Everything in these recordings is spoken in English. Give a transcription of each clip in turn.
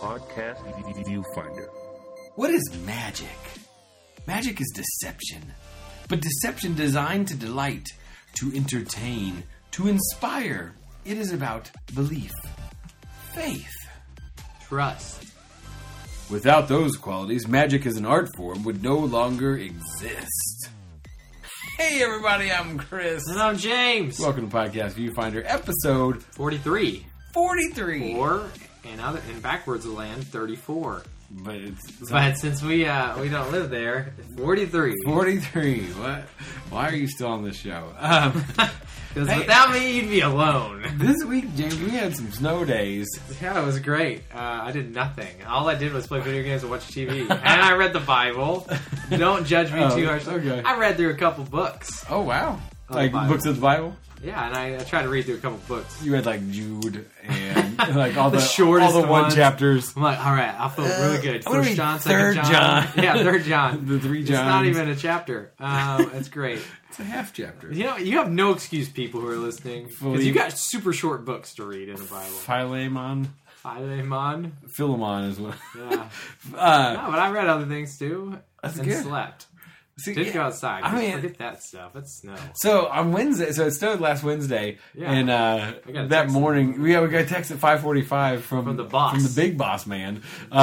podcast viewfinder. What is magic? Magic is deception. But deception designed to delight, to entertain, to inspire. It is about belief, faith, trust. Without those qualities, magic as an art form would no longer exist. Hey everybody, I'm Chris. And I'm James. Welcome to Podcast Viewfinder, episode 43. 43. Or, in backwards of land, 34. But since we don't live there, 43. 43. What? Why are you still on this show? Because without me, you'd be alone. This week, James, we had some snow days. Yeah, it was great. I did nothing. All I did was play video games and watch TV. And I read the Bible. Don't judge me too harshly. Okay. I read through a couple books. Oh, wow. Oh, Like Bible. books of the Bible? Yeah, and I tried to read through a couple books. You had like Jude and like all The the shortest all the one ones. chapters. I'm like, all right, I feel really good. I'm gonna First read John, Second Third John. Yeah, Third John. The three It's not Johns. even a chapter. It's great. It's a half chapter. You know, you have no excuse, people who are listening, because you got super short books to read in the Bible. Philemon. Philemon. Philemon is one. Yeah. No, Uh, but I read other things too. That's and good. slept. see, Didn't yeah. go outside. I Just mean- forget that stuff. It's snow. So on Wednesday, so it snowed last Wednesday, Yeah. and got a that text. morning, we got a text at 5:45 from the boss. from the big boss man,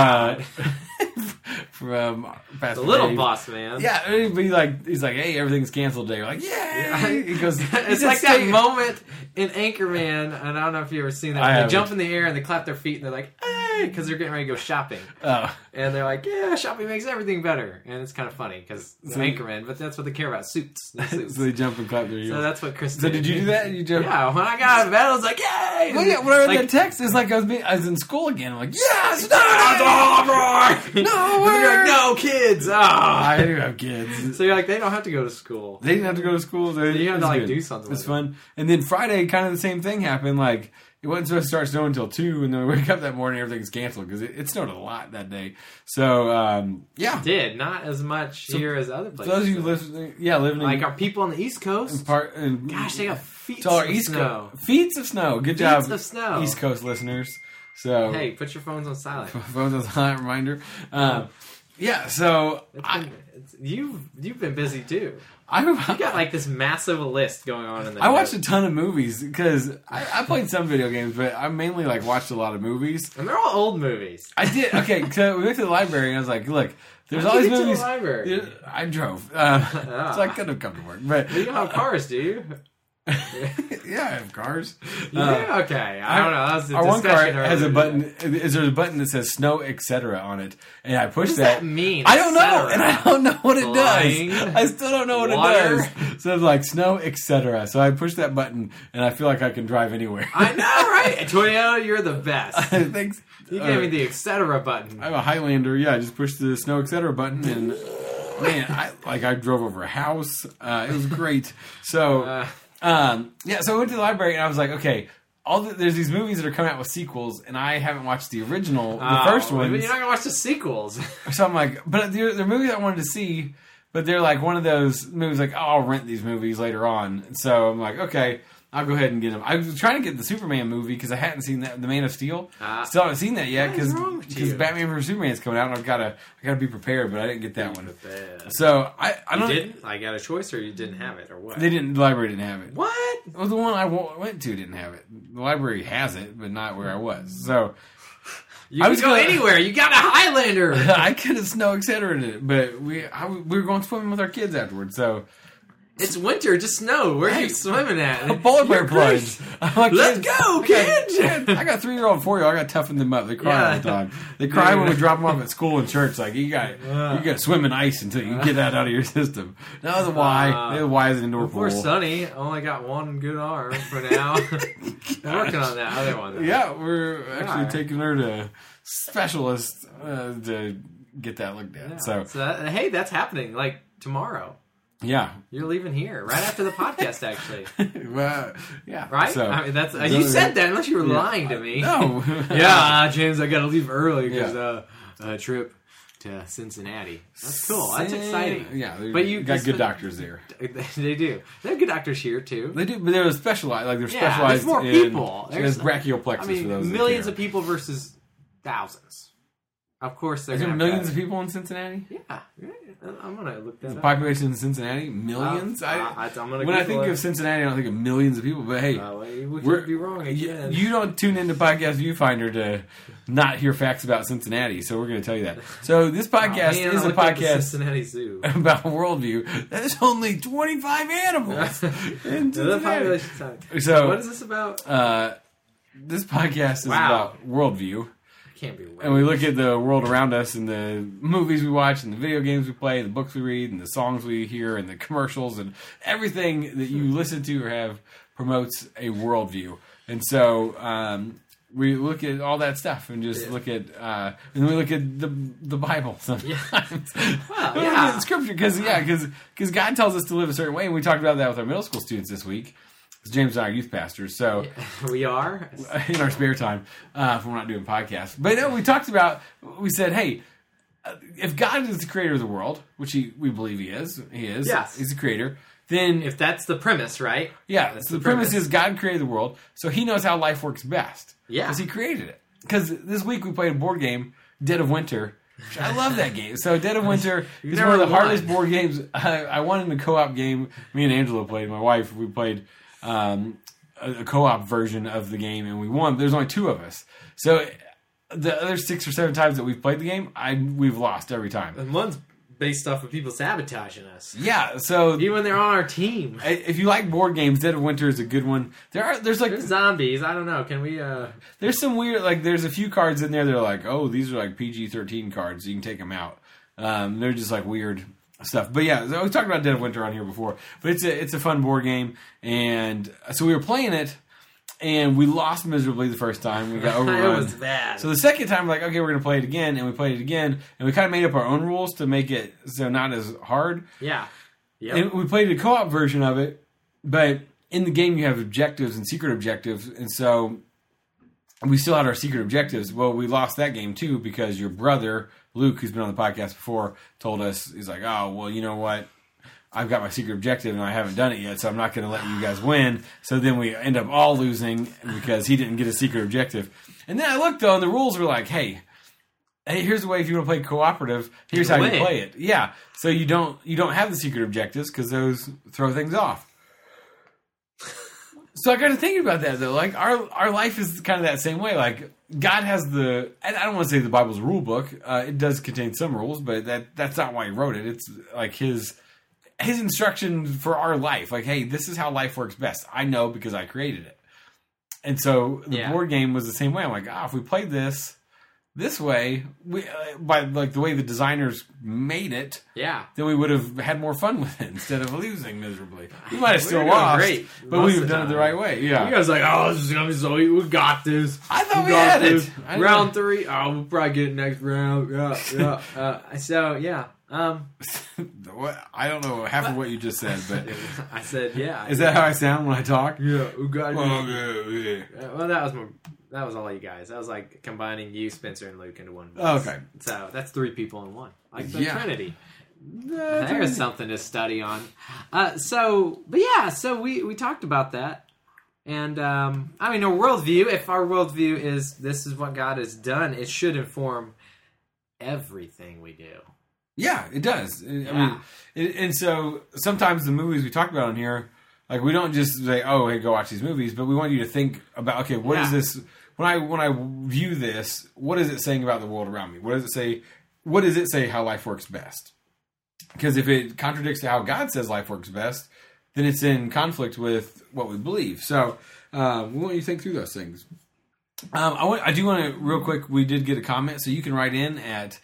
from Pastor The little Dave. boss man. Yeah, he's like, hey, everything's canceled today. We're like, yay! He goes, It's like that moment in Anchorman, and I don't know if you've ever seen that. I They haven't. jump in the air and they clap their feet and they're like, hey, because they're getting ready to go shopping. Oh, And they're like, yeah, shopping makes everything better. And it's kind of funny because So- Anchorman, but that's what they care about, suits. New suits. so they jump and clap their heels. So that's what Chris So did you do that? You jumped? Yeah, when I got out of bed, I was like, yay! Well, yeah, when I read Like, that text, it's like I was in school again. I'm like, yes, no, no, we're- like, no, kids! Ah. I do have kids. So you're like, they don't have to go to school. They didn't have to go to school. So You have to, it's like, good. do something It's with fun. And then Friday, kind of the same thing happened. Like, it wasn't supposed to start snowing until 2, and then we wake up that morning, everything's canceled because it snowed a lot that day. So, yeah. Did not as much here as other For places. those of you listening, living like in our people on the East Coast. Gosh, they got feet to our of East snow. Coast, feet of snow. Good Feet job, of snow. East Coast listeners. So, Hey, put your phones on silent. phones as a silent reminder. Yeah, so You've been busy too. I You got like this massive list going on in the I watched a ton of movies because I played some video games, but I mainly like watched a lot of movies. and they're all old movies. I did. Okay, so we went to the library and I was like, look, there's How'd all you these get to the movies. library? Yeah, I drove. So I could have come to work. But You don't have cars, do you? yeah, I have cars. Yeah, okay. I don't know. That was the Our one car discussion has a earlier. button. There's a button that says "Snow, etc." on it, and I push What does that. that mean? I don't know, etc.? and I don't know what it Flying? does. I still don't know what Water? it does. So it's like "Snow, etc." So I push that button, and I feel like I can drive anywhere. I know, right? Toyota, you're the best. Thanks. You gave me the etc. button. I have a Highlander. Yeah, I just pushed the "Snow, etc." button, and man, I drove over a house. It was great. So. Yeah, so I went to the library and I was like, okay, there's these movies that are coming out with sequels, and I haven't watched the original, the first one. You're not gonna watch the sequels. So I'm like, but they're movies I wanted to see, but they're like one of those movies like, oh, I'll rent these movies later on. And so I'm like, okay, I'll go ahead and get them. I was trying to get the Superman movie because I hadn't seen that, the Man of Steel. Still haven't seen that yet What is because wrong with you? Batman vs Superman's coming out, and I gotta be prepared, but I didn't get that one. So I You don't. didn't? I got a choice, or you didn't have it, or what? They didn't. The library didn't have it. What? Well, the one I went to didn't have it. The library has it, but not where I was. So You I can was go gonna- anywhere. You got a Highlander. I could have snow etc. in it, but we were going swimming with our kids afterwards. So It's winter. Just snow. Where are you Hey, swimming at? a polar bear You're plunge. great. I'm like, Let's go, kids. I got 3-year-old, 4-year-old. I got to toughen them up. They cry all the time. They cry when we drop them off at school and church. Like you got to swim in ice until you get that out of your system. No, the Y. The Y is an indoor Poor pool. Sonny only got one good arm for now. I'm working on that other one. Though. Yeah, we're actually Yeah. taking her to specialists to get that looked at. Yeah. So Hey, that's happening. Like tomorrow. yeah, You're leaving here right after the podcast, actually. well, yeah, Right? So, I mean, that's you said that unless you were lying to me. No, Yeah, James, I got to leave early because Yeah. trip to Cincinnati. That's cool. That's exciting. Yeah, But you got good doctors there. They do. They have good doctors here too. They do, but they're specialized. Like they're Yeah, specialized. there's more in, people. There's brachioplexus I mean, for those. millions of people versus thousands. Of course, they're Is there gonna millions have of people in Cincinnati? Yeah, I'm gonna look that The up. population in Cincinnati? Millions? I'm gonna when I Google think it. of Cincinnati, I don't think of millions of people. But hey, we could be wrong again. you don't tune into Podcast Viewfinder to not hear facts about Cincinnati, so we're going to tell you that. So this podcast Man, is I a looked at the podcast Cincinnati Zoo. about worldview. There's only 25 animals in The Cincinnati. population's tiny. So What is this about? this podcast is Wow. about worldview. Can't be right. And we look at the world around us and the movies we watch and the video games we play, the books we read and the songs we hear and the commercials and everything that you listen to or have promotes a worldview. And so we look at all that stuff and just look at and we look at the Bible sometimes. Well, We look at Scripture because God tells us to live a certain way, and we talked about that with our middle school students this week. James and I are youth pastors, so We are. in our spare time, if we're not doing podcasts. But no, we said, hey, if God is the creator of the world, which we believe he is, Yes. he's the creator, then, If that's the premise, right? yeah, so the premise is God created the world, so he knows how life works best. Yeah. Because he created it. Because this week we played a board game, Dead of Winter. Which I love that game. So Dead of Winter is one of the never hardest won. board games. I won in a co-op game. Me and Angela played. My wife, we played a co-op version of the game, and we won. There's only 2 of us. So the other 6 or 7 times that we've played the game, we've lost every time. And one's based off of people sabotaging us. Yeah, so Even when they're on our team. if you like board games, Dead of Winter is a good one. There's Zombies. I don't know. Can we... there's some weird, there's a few cards in there that are like, oh, these are like PG-13 cards, so you can take them out. They're just like weird stuff. But yeah, so we talked about Dead of Winter on here before. But it's a fun board game, and so we were playing it, and we lost miserably the first time. We got overrun. It was bad. So the second time, we're like, okay, we're going to play it again, and we played it again, and we kind of made up our own rules to make it so not as hard. Yeah. Yep. And we played a co-op version of it, but in the game you have objectives and secret objectives, and so we still had our secret objectives. Well, we lost that game too because your brother, Luke, who's been on the podcast before, told us, he's like, oh, well, you know what? I've got my secret objective and I haven't done it yet, so I'm not going to let you guys win. So then we end up all losing because he didn't get a secret objective. And then I looked, though, and the rules were like, hey, here's the way if you want to play cooperative, here's how you play it. Yeah, so you don't have the secret objectives because those throw things off. So I got to thinking about that, though. Like, our life is kind of that same way. Like, God has and I don't want to say the Bible's rule book. It does contain some rules, but that's not why he wrote it. It's like his instruction for our life. Like, hey, this is how life works best. I know because I created it. And so the board game was the same way. I'm like, if we played this way, by like the way the designers made it, then we would have had more fun with it instead of losing miserably. We might have still lost, but we would have done it the right way. Yeah, you guys are like, oh, this is gonna be so easy. We got this. I thought we had it. Round 3. Oh, we'll probably get it next round. Yeah. So yeah. I don't know half of what you just said, but I said yeah. Is that how I sound when I talk? Yeah, we got it. Okay. Well, that was all you guys. That was like combining you, Spencer, and Luke into one. Oh, okay. So that's 3 people in one, like the Yeah. Trinity. There's something to study on. So we talked about that, and I mean, a worldview. If our worldview is this is what God has done, it should inform everything we do. Yeah, it does. I mean, and so sometimes the movies we talk about on here, like we don't just say, "Oh, hey, go watch these movies," but we want you to think about, okay, what is this? When I view this, what is it saying about the world around me? What does it say? What does it say how life works best? Because if it contradicts to how God says life works best, then it's in conflict with what we believe. So we want you to think through those things. I do want to, real quick, we did get a comment, so you can write in at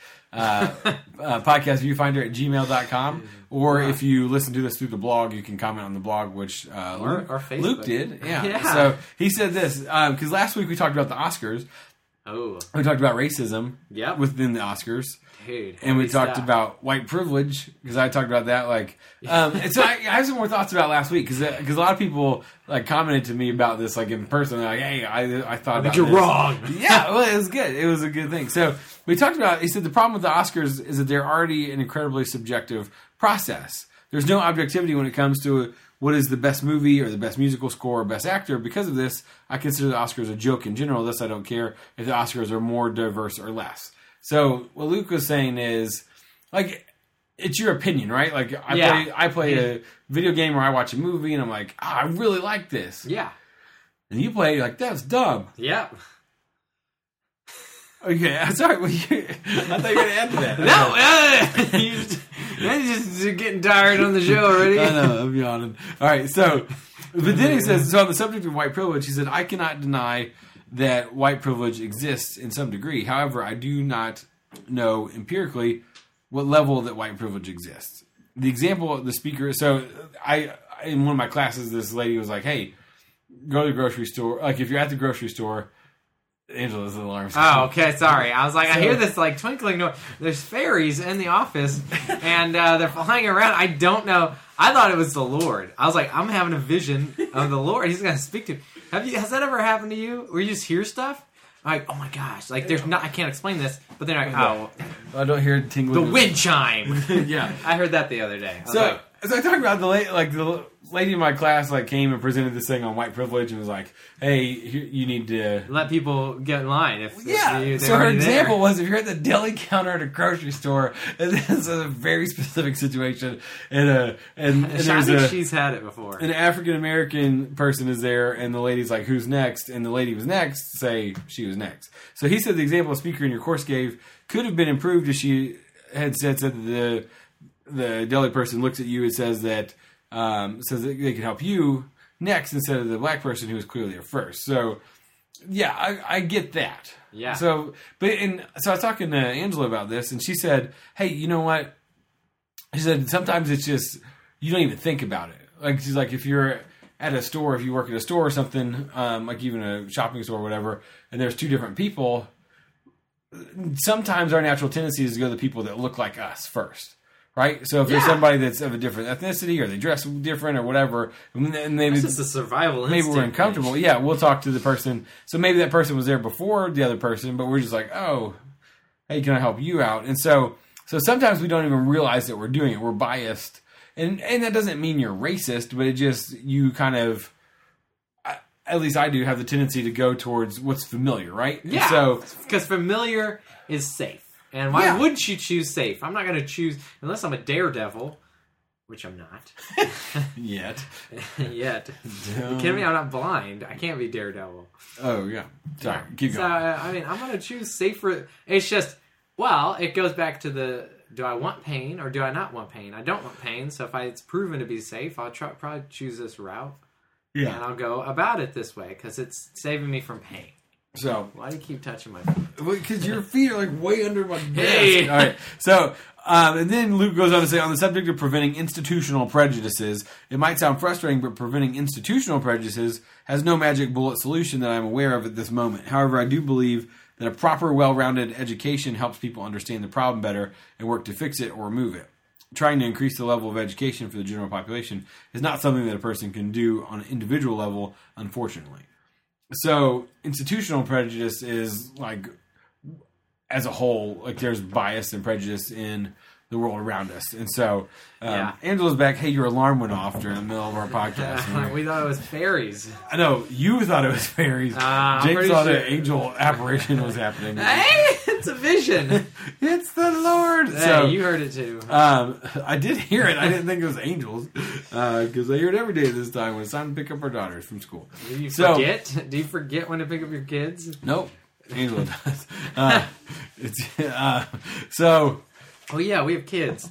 podcastviewfinder@gmail.com, or if you listen to this through the blog, you can comment on the blog, which or Facebook. Luke did. Yeah. So he said this, because last week we talked about the Oscars. Oh. We talked about racism within the Oscars. Dude, and we talked about white privilege, because I talked about that. And so I have some more thoughts about last week, because a lot of people commented to me about this in person. They're like, "Hey, I thought about you're this." wrong. Yeah, well, it was good. It was a good thing. So we talked about. He said the problem with the Oscars is that they're already an incredibly subjective process. There's no objectivity when it comes to what is the best movie or the best musical score or best actor. Because of this, I consider the Oscars a joke in general. Thus, I don't care if the Oscars are more diverse or less. So what Luke was saying is, like, it's your opinion, right? Like, I play a video game or I watch a movie and I'm like, I really like this. Yeah. And you play, you're like, that's dumb. Yep. Okay, I'm sorry. I thought you were going to add to that. No, you're just getting tired on the show already. I know, I'm yawning. All right, so, but then he says, so on the subject of white privilege, he said, I cannot deny that white privilege exists in some degree. However, I do not know empirically what level that white privilege exists. The example of the speaker, so in one of my classes, this lady was like, hey, go to the grocery store. Like, if you're at the grocery store, Angela's alarm. Oh, okay. Sorry. I was like, I hear this like twinkling noise. There's fairies in the office, and they're flying around. I don't know. I thought it was the Lord. I was like, I'm having a vision of the Lord. He's going to speak to me. Has that ever happened to you? Where you just hear stuff? I'm like, oh my gosh! Like, there's not. I can't explain this. But then I don't hear it tingling. The wind chime. Yeah, I heard that the other day. So I talked about the lady in my class came and presented this thing on white privilege and was like, "Hey, you need to let people get in line." So her example was if you're at the deli counter at a grocery store, and this is a very specific situation, and she's had it before. An African American person is there, and the lady's like, "Who's next?" And the lady was next. Say she was next. So he said the example a speaker in your course gave could have been improved if she had said that the deli person looks at you and says that they can help you next instead of the black person who was clearly at first. So, yeah, I get that. Yeah. So I was talking to Angela about this, and she said, "Hey, you know what?" She said sometimes it's just you don't even think about it. Like she's like, if you're at a store, if you work at a store or something, like even a shopping store or whatever, and there's two different people, sometimes our natural tendency is to go to the people that look like us first. Right? So if there's somebody that's of a different ethnicity or they dress different or whatever, and maybe it's just a survival instinct. Maybe we're uncomfortable. Yeah, we'll talk to the person. So maybe that person was there before the other person, but we're just like, oh, hey, can I help you out? And so sometimes we don't even realize that we're doing it. We're biased. And that doesn't mean you're racist, but it just, you kind of, at least I do, have the tendency to go towards what's familiar, right? Yeah, so because familiar is safe. And why would you choose safe? I'm not going to choose, unless I'm a daredevil, which I'm not. Yet. Yet. You kidding me? I'm not blind. I can't be daredevil. Oh, yeah. Sorry. Keep going. I'm going to choose safer. It's just, it goes back to do I want pain or do I not want pain? I don't want pain, so if it's proven to be safe, I'll probably choose this route. Yeah. And I'll go about it this way because it's saving me from pain. So why do you keep touching my feet? Because your feet are like way under my desk. Hey. All right. So, and then Luke goes on to say, on the subject of preventing institutional prejudices, it might sound frustrating, but preventing institutional prejudices has no magic bullet solution that I'm aware of at this moment. However, I do believe that a proper, well-rounded education helps people understand the problem better and work to fix it or remove it. Trying to increase the level of education for the general population is not something that a person can do on an individual level, unfortunately. So, institutional prejudice is like, as a whole, like there's bias and prejudice in the world around us. And so, Angela's back. Hey, your alarm went off during the middle of our podcast. We thought it was fairies. I know, you thought it was fairies. James thought an angel apparition was happening. Hey, it's a vision. It's the Lord. Hey, so, you heard it too. I did hear it. I didn't think it was angels because I hear it every day this time when it's time to pick up our daughters from school. Do you forget? Do you forget when to pick up your kids? Nope. Angela does. So... Oh, yeah, we have kids.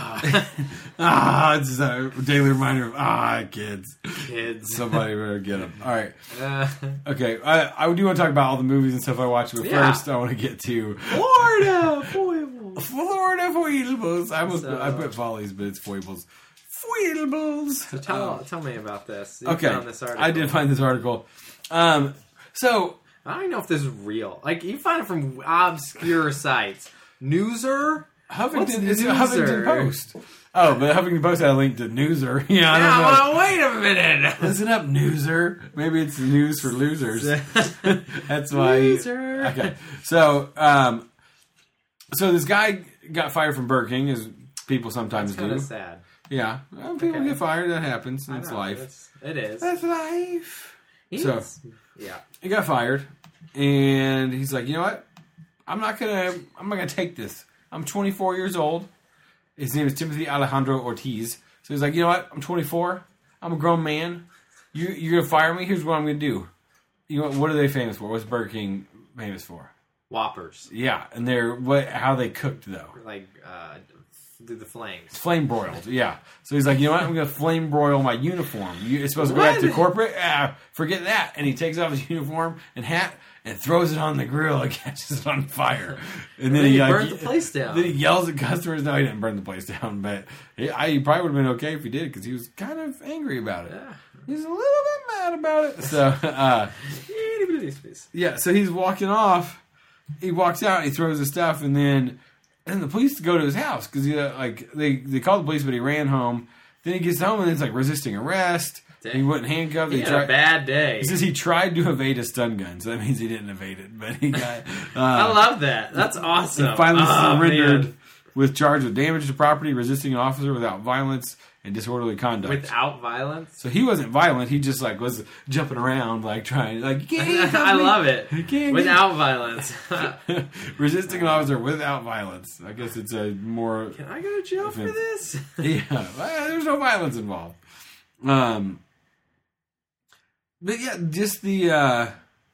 It's a daily reminder of, kids. Kids. Somebody better get them. All right. Okay, I do want to talk about all the movies and stuff I watched, but first I want to get to... Florida Foibles. Florida Foibles. I put follies, but it's foibles. Foibles. So tell me about this. You found this article. I did find this article. So... I don't even know if this is real. Like, you find it from obscure sites. Newser? Huffington Post. Oh, but Huffington Post had a link to Newser. Yeah, I don't know. Wait a minute. Listen up, Newser. Maybe it's news for losers. That's why. Loser. Okay. So this guy got fired from Burger King, as people sometimes do. That's kind of sad. Yeah. Well, people get fired. That happens. It's life. It is. That's life. Yeah. He got fired, and he's like, you know what? I'm not gonna take this. I'm 24 years old. His name is Timothy Alejandro Ortiz. So he's like, you know what? I'm 24. I'm a grown man. You're gonna fire me? Here's what I'm gonna do. You know what are they famous for? What's Burger King famous for? Whoppers. Yeah, and how they cooked though. Like through the flames. Flame broiled, yeah. So he's like, you know what? I'm going to flame broil my uniform. It's supposed to go back to corporate? Forget that. And he takes off his uniform and hat and throws it on the grill and catches it on fire. And then he burned the place down. Then he yells at customers. No, he didn't burn the place down, but he probably would have been okay if he did because he was kind of angry about it. Yeah. He's a little bit mad about it. So, yeah, so he's walking off. He walks out and he throws his stuff and then the police go to his house because they called the police, but he ran home. Then he gets home and it's like resisting arrest. Dang. He wasn't handcuffed. He had a bad day. He says he tried to evade a stun gun, so that means he didn't evade it. But he got. I love that. That's awesome. He finally surrendered with charge of damage to property, resisting an officer without violence, and disorderly conduct. Without violence? So he wasn't violent. He just was jumping around, trying, I love it. Without violence. Resisting an officer without violence. I guess it's a more. Can I go to jail for this? Yeah, there's no violence involved. But yeah, just the.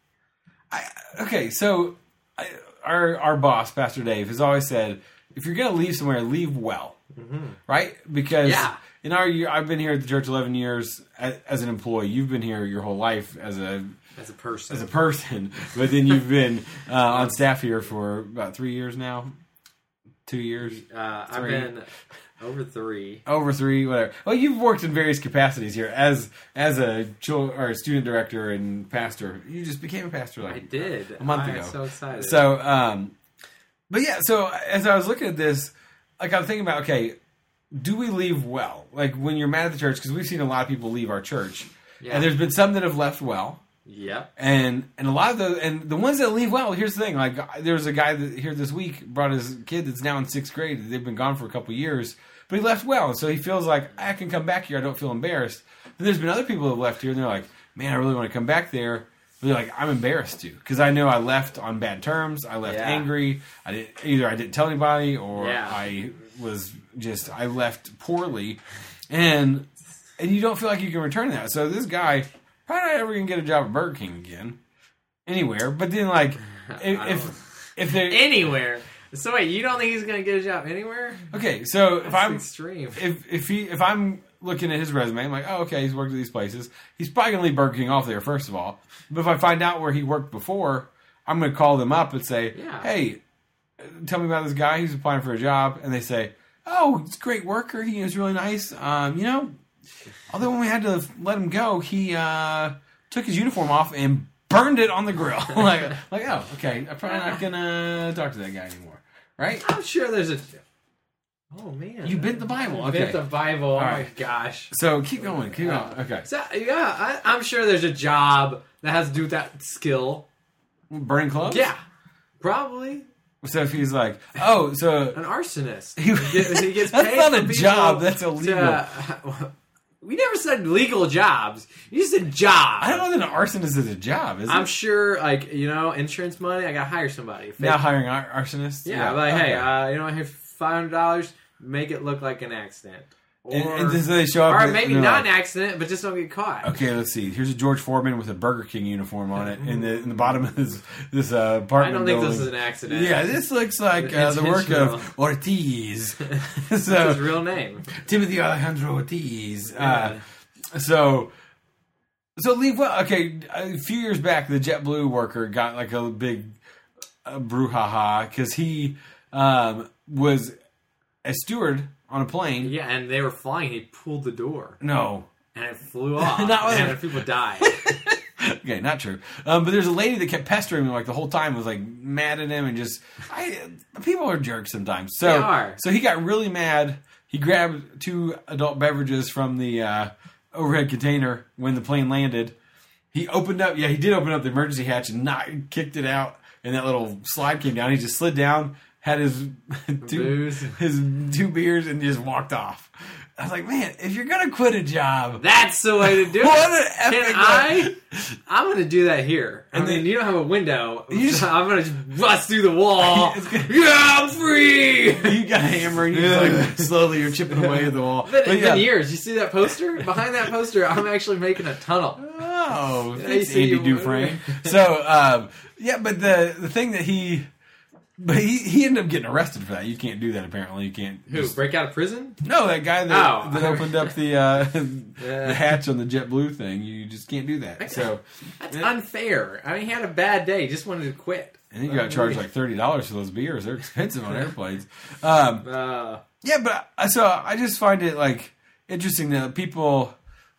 Our boss, Pastor Dave, has always said, if you're going to leave somewhere, leave well. Mm-hmm. Right? Because in our year, I've been here at the church 11 years as an employee. You've been here your whole life as a person. But then you've been on staff here for about 3 years now. 2 years. I've been over 3. Over 3, whatever. Well, you've worked in various capacities here as a student director and pastor. You just became a pastor I did a month ago. I'm so excited. So, but yeah. So as I was looking at this. I'm thinking about, okay, do we leave well? When you're mad at the church, because we've seen a lot of people leave our church, and there's been some that have left well. Yep. And a lot of the ones that leave well. Here's the thing: there's a guy that here this week brought his kid that's now in 6th grade. They've been gone for a couple of years, but he left well, so he feels like I can come back here. I don't feel embarrassed. But there's been other people who have left here, and they're like, man, I really want to come back there. But they're like, I'm embarrassed to because I know I left on bad terms. I left angry. I didn't tell anybody, or I left poorly, and you don't feel like you can return that. So this guy probably not ever gonna get a job at Burger King again, anywhere. But then if they're anywhere. So wait, you don't think he's gonna get a job anywhere? Okay, so That's extreme. If I'm looking at his resume, I'm like, oh, okay, he's worked at these places. He's probably going to leave Burger King off there, first of all. But if I find out where he worked before, I'm going to call them up and say, hey, tell me about this guy who's applying for a job. And they say, oh, he's a great worker. He was really nice. Although when we had to let him go, he took his uniform off and burned it on the grill. oh, okay, I'm probably not going to talk to that guy anymore. Right? I'm sure there's a... Oh, man. You bit the Bible. Okay. Bit the Bible. All right. My gosh. So, keep going. Okay. So, I'm sure there's a job that has to do with that skill. Burning clothes? Yeah. Probably. So, if he's like, an arsonist. He gets paid. That's not a job. That's illegal. We never said legal jobs. You just said job. I don't know that an arsonist is a job, is it? I'm sure, insurance money, I gotta hire somebody. Now hiring arsonists? Yeah, hey, here's $500, make it look like an accident. And so they show up. Or maybe not an accident, but just don't get caught. Okay, let's see. Here's a George Foreman with a Burger King uniform on it in the bottom of this apartment I don't think building. this is an accident. Yeah, this looks like the work of Ortiz. That's his real name. Timothy Alejandro Ortiz. So leave well. Okay, a few years back, the JetBlue worker got a big brouhaha because he was a steward on a plane. Yeah, and they were flying. He pulled the door. No. And it flew off. And people died. Okay, not true. But there's a lady that kept pestering him the whole time, was mad at him and just... people are jerks sometimes. So, they are. So he got really mad. He grabbed 2 adult beverages from the overhead container when the plane landed. He did open up the emergency hatch and kicked it out, and that little slide came down. He just slid down, had his Booze. his 2 beers, and just walked off. I was like, man, if you're gonna quit a job, That's the way to do it. what an epic! I'm going to do that here. And I mean, then- you don't have a window. You just- I'm going to just bust through the wall. It's gonna- Yeah, I'm free. you got a hammer, and you're like slowly you're chipping away at the wall. It's But yeah. been years. You see that poster? Behind that poster, I'm actually making a tunnel. Oh, Yeah, thanks, you see Andy you- Dufresne. So, yeah, but the thing that he ended up getting arrested for that. You can't do that. Apparently, you can't. Who? Break out of prison? No, that guy that, Oh. that opened up the hatch on the JetBlue thing. You just can't do that. So, That's unfair. I mean, he had a bad day. He just wanted to quit. and you got charged like $30 for those beers. They're expensive on airplanes. Uh, Yeah, but so I just find it like interesting that people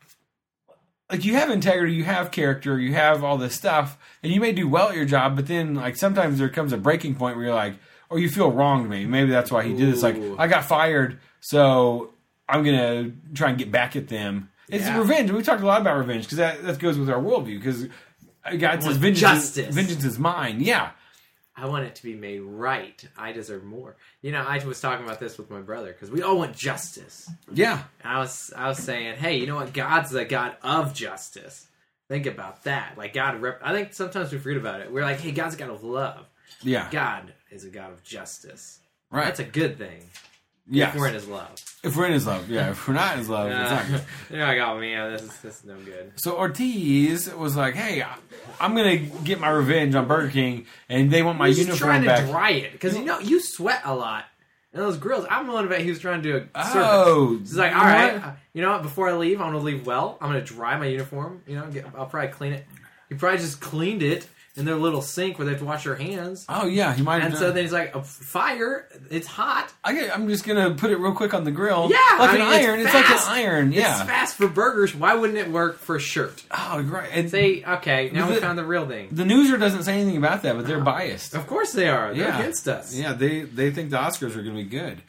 like you have integrity, you have character, you have all this stuff, and you may do well at your job, but then like sometimes there comes a breaking point where you're like, or you feel wronged me. Maybe that's why he did this. Like Ooh. I got fired, so I'm gonna try and get back at them. It's Yeah. revenge. We talked a lot about revenge because that goes with our worldview. Because God says want vengeance justice. is mine. Yeah. I want it to be made right. I deserve more. You know, I was talking about this with my brother because we all want justice. Yeah. And I was saying, hey, you know what? God's the God of justice. Think about that. Like God, I think sometimes we forget about it. We're like, hey, God's a God of love. Yeah. God is a God of justice. Right. That's a good thing. Yes. If we're in His love. If we're in his love. Yeah. If we're not in his love, it's not good. You're like, oh man, this is no good. So Ortiz was like, "Hey, I'm gonna get my revenge on Burger King, and they want my He's just uniform trying back." to dry it because you know you sweat a lot. And those grills, I'm willing to bet he was trying to do a service. Oh, He's like, you all know right, what? you know what? Before I leave, I'm gonna leave well. I'm gonna dry my uniform. You know, I'll probably clean it. He probably just cleaned it in their little sink where they have to wash their hands. Oh yeah, he might have. And done. so then he's like, fire! It's hot. I'm just gonna put it real quick on the grill. Yeah, like I an mean, iron. It's like an fast. iron. Yeah. It's fast for burgers. Why wouldn't it work for a shirt? Oh, right. And Say, okay, now we The- found the real thing. the newser doesn't say anything about that, but they're biased. Of course they are. They're Yeah. against us. Yeah, they think the Oscars are gonna be good.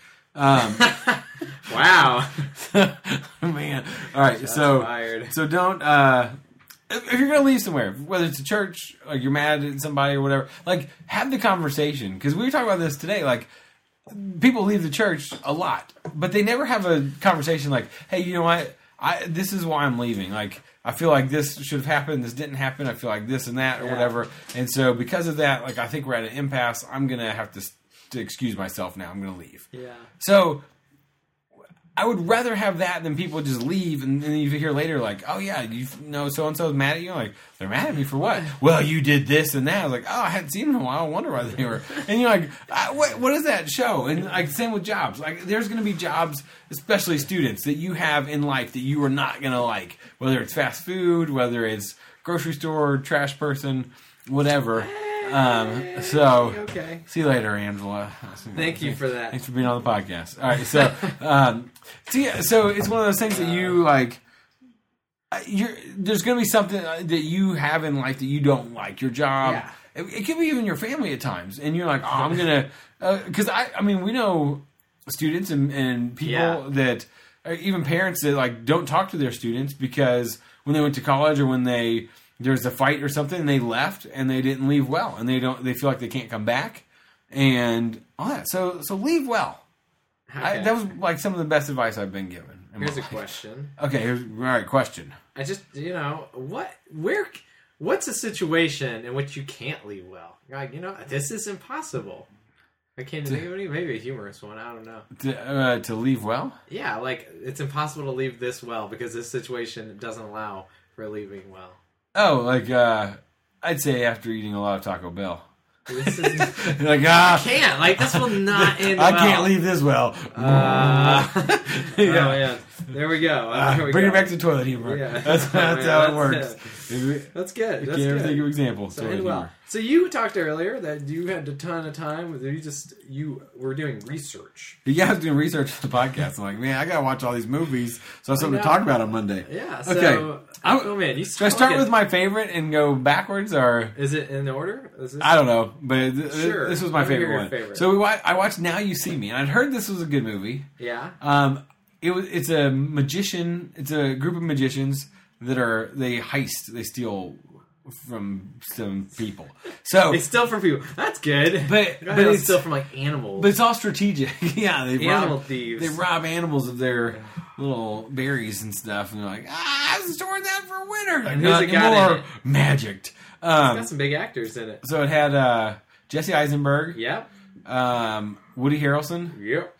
Wow. Man. All right. So fired. so don't. If you're gonna leave somewhere, whether it's a church, like you're mad at somebody or whatever, like have the conversation. Because we were talking about this today. Like people leave the church a lot, but they never have a conversation. Like, hey, you know what? This is why I'm leaving. Like I feel like this should have happened. This didn't happen. I feel like this and that or Yeah. whatever. And so because of that, like I think we're at an impasse. I'm gonna have to excuse myself now. I'm gonna leave. Yeah. So I would rather have that than people just leave and then you hear later like, oh yeah, you know so and so's mad at you. Like they're mad at me for what? Well, you did this and that. I was like, oh, I hadn't seen them in a while. I wonder why they were. And you're like, what does that show? And like same with jobs. Like there's going to be jobs, especially students, that you have in life that you are not going to like. Whether it's fast food, whether it's grocery store, trash person, whatever. So Okay. see you later, Angela. Thank you for that. Thanks for being on the podcast. All right, so so it's one of those things that you like. There's going to be something that you have in life that you don't like. Your job. Yeah. It could be even your family at times, and you're like, oh, I'm gonna because I mean we know students and people Yeah. that even parents that like don't talk to their students because when they went to college or when there's a fight or something and they left and they didn't leave well and they feel like they can't come back and all that. So leave well. Okay. That was like some of the best advice I've been given. in my Here's a life. question. Okay, all right, question. I just, what's a situation in which you can't leave well? You're like, this is impossible. I can't think of any. Maybe a humorous one. I don't know. To leave well? Yeah, like it's impossible to leave this well because this situation doesn't allow for leaving well. Oh, like I'd say after eating a lot of Taco Bell. This is Like can't like this will not end. I well. can't leave this well. Oh man, there we go. There we Bring go. it back to toilet humor. Yeah. That's Man, how it that's works. it. That's good. I That's can't ever good. think of examples. So, Toilet end well. humor. So you talked earlier that you had a ton of time. You were doing research. Yeah, I was doing research for the podcast. I'm like, man, I gotta watch all these movies, so I have something to know. talk about on Monday. Yeah. So, Okay. oh man, you Should I start with my favorite and go backwards, or Is it in order? Is this... I don't know, but Sure. this was my Let me hear favorite your one. favorite. So I watched Now You See Me, and I'd heard this was a good movie. Yeah. It's a magician. It's a group of magicians that they steal from some people. So They steal from people. That's good. But They it's steal from like animals. But it's all strategic. Yeah, Animal thieves. They rob animals of their little berries and stuff, and they're like, I was storing that for winter. Like, Who's not the guy anymore. in it? Magicked. It's got some big actors in it. So it had Jesse Eisenberg, Yep. Woody Harrelson, Yep.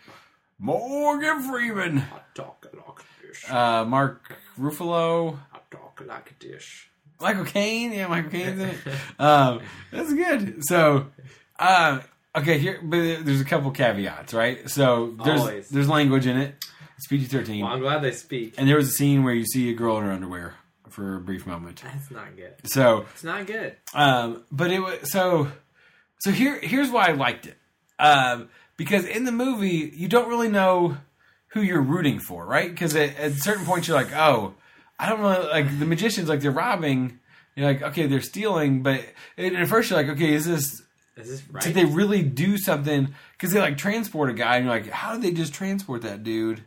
Morgan Freeman, I talk like a dish. Mark Ruffalo, I talk like a dish. Michael Caine. Yeah, Michael Caine's in it. That's good. So, okay, here, but there's a couple caveats, right? So Always. there's language in it. It's PG-13. Well, I'm glad they speak. And there was a scene where you see a girl in her underwear for a brief moment. That's not good. So, It's not good. but it was so here's why I liked it. Because in the movie, you don't really know who you're rooting for, right? Because at certain points, you're like, oh, I don't really like the magicians. Like they're robbing. You're like, okay, they're stealing. But at first, you're like, okay, is this right? Did they really do something? Because they like transport a guy, and you're like, how did they just transport that dude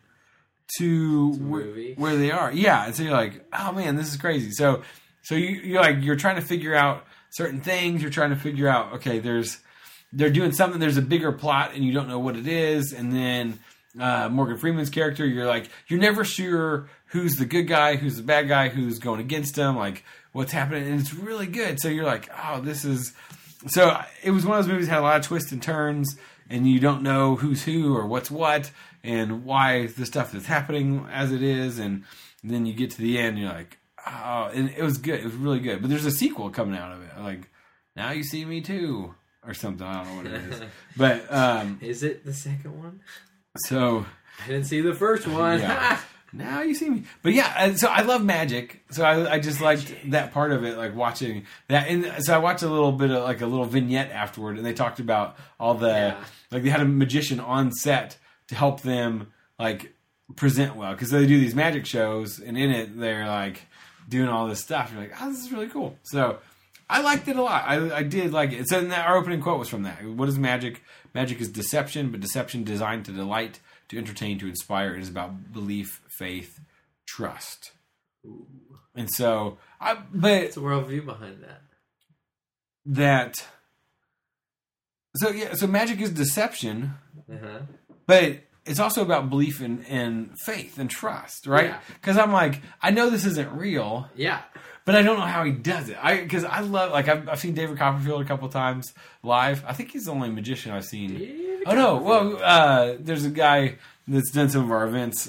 to where they are? Yeah, and so you're like, oh man, this is crazy. So you're trying to figure out certain things. You're trying to figure out, okay, they're doing something. There's a bigger plot, and you don't know what it is. And then Morgan Freeman's character, you're never sure who's the good guy, who's the bad guy, who's going against him, like what's happening, and it's really good. So you're like, oh, this is. So it was one of those movies that had a lot of twists and turns, and you don't know who's who or what's what, and why the stuff that's happening as it is, and then you get to the end, and you're like, oh, and it was good. It was really good. But there's a sequel coming out of it, like Now You See Me Too or something. I don't know what it is, but is it the second one? So I didn't see the first one. Yeah. Now You See Me. But yeah, so I love magic. So I just liked that part of it, like watching that. And so I watched a little bit of like a little vignette afterward, and they talked about all the like they had a magician on set to help them like present well, because they do these magic shows, and in it they're like doing all this stuff. You're like, oh, this is really cool. So I liked it a lot. I did like it. So our opening quote was from that. What is magic? Magic is deception, but deception designed to delight, to entertain, to inspire. It is about belief, faith, trust. Ooh. And so, What's the worldview behind that? So magic is deception, Uh-huh. but it's also about belief and faith and trust, right? Because I'm like, I know this isn't real. Yeah. But I don't know how he does it. Because I love, like, I've seen David Copperfield a couple times live. I think he's the only magician I've seen. There's a guy that's done some of our events.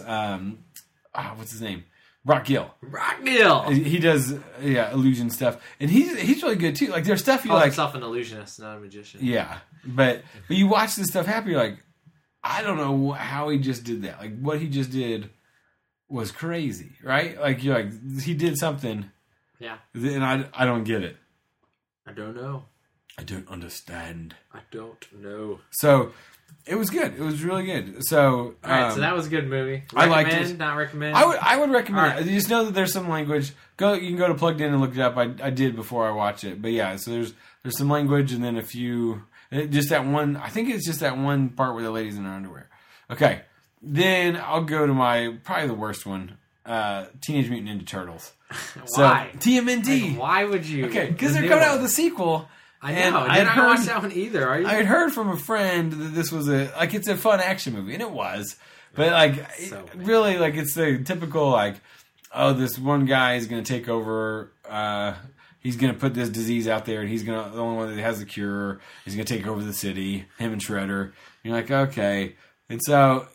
What's his name? Rock Gill. Rock Gill. He does, illusion stuff, and he's really good too. Like, there's stuff you calls like. Himself an illusionist, not a magician. Yeah, but you watch this stuff happen, you're like, I don't know how he just did that. Like, what he just did was crazy, right? Like, you're like, he did something. Yeah. And I don't get it. I don't know. I don't understand. I don't know. So, it was good. It was really good. So, all right, so that was a good movie. I liked it. Not recommend? I would recommend it. Right. You just know that there's some language. You can go to Plugged In and look it up. I did before I watched it. But yeah, so there's some language, and then a few, just that one, I think it's just that one part where the lady's in her underwear. Okay. Then I'll go to probably the worst one, Teenage Mutant Ninja Turtles. Why? So, TMNT. Like, why would you? Okay, because they're coming out with a sequel. I know. I didn't watch that one either. Are you? I had heard from a friend that this was it's a fun action movie, and it was. But like, really, like it's the typical like, oh, this one guy is going to take over. He's going to put this disease out there, and he's the only one that has the cure. He's going to take over the city. Him and Shredder. And you're like, okay, and so.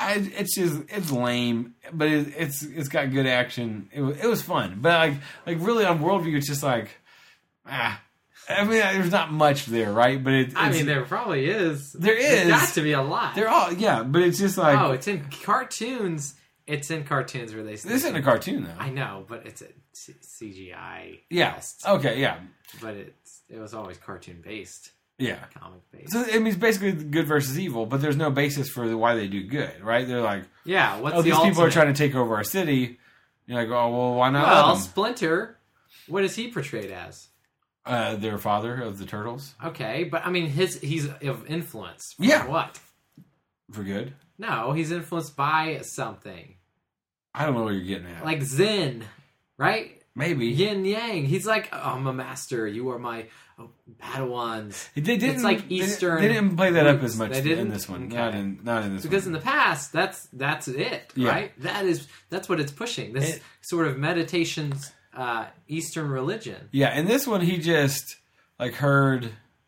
It's lame, but it's got good action. It was fun, but like really on worldview, it's just like I mean, there's not much there, right? But there probably is. There is. There's got to be a lot. They're all but it's just like it's in cartoons. It's in cartoons where they. This isn't a cartoon though. I know, but it's a CGI. Yeah. Test. Okay. Yeah. But it was always cartoon based. Yeah, comic based. So I mean, it's basically good versus evil, but there's no basis for why they do good, right? They're like, what's these people are trying to take over our city. You're like, oh well, why not? Well, Splinter, what is he portrayed as? Their father of the turtles. Okay, but I mean, he's of influence. For what? For good? No, he's influenced by something. I don't know what you're getting at. Like Zen, right? Maybe. Yin yang. He's like, I'm a master. You are my Padawans. It's like Eastern. They didn't play that up roots. as much in this one. Okay. Not in this one. Because in the past, that's it, right? That's what it's pushing. This sort of meditations, Eastern religion. Yeah, in this one, he just like heard.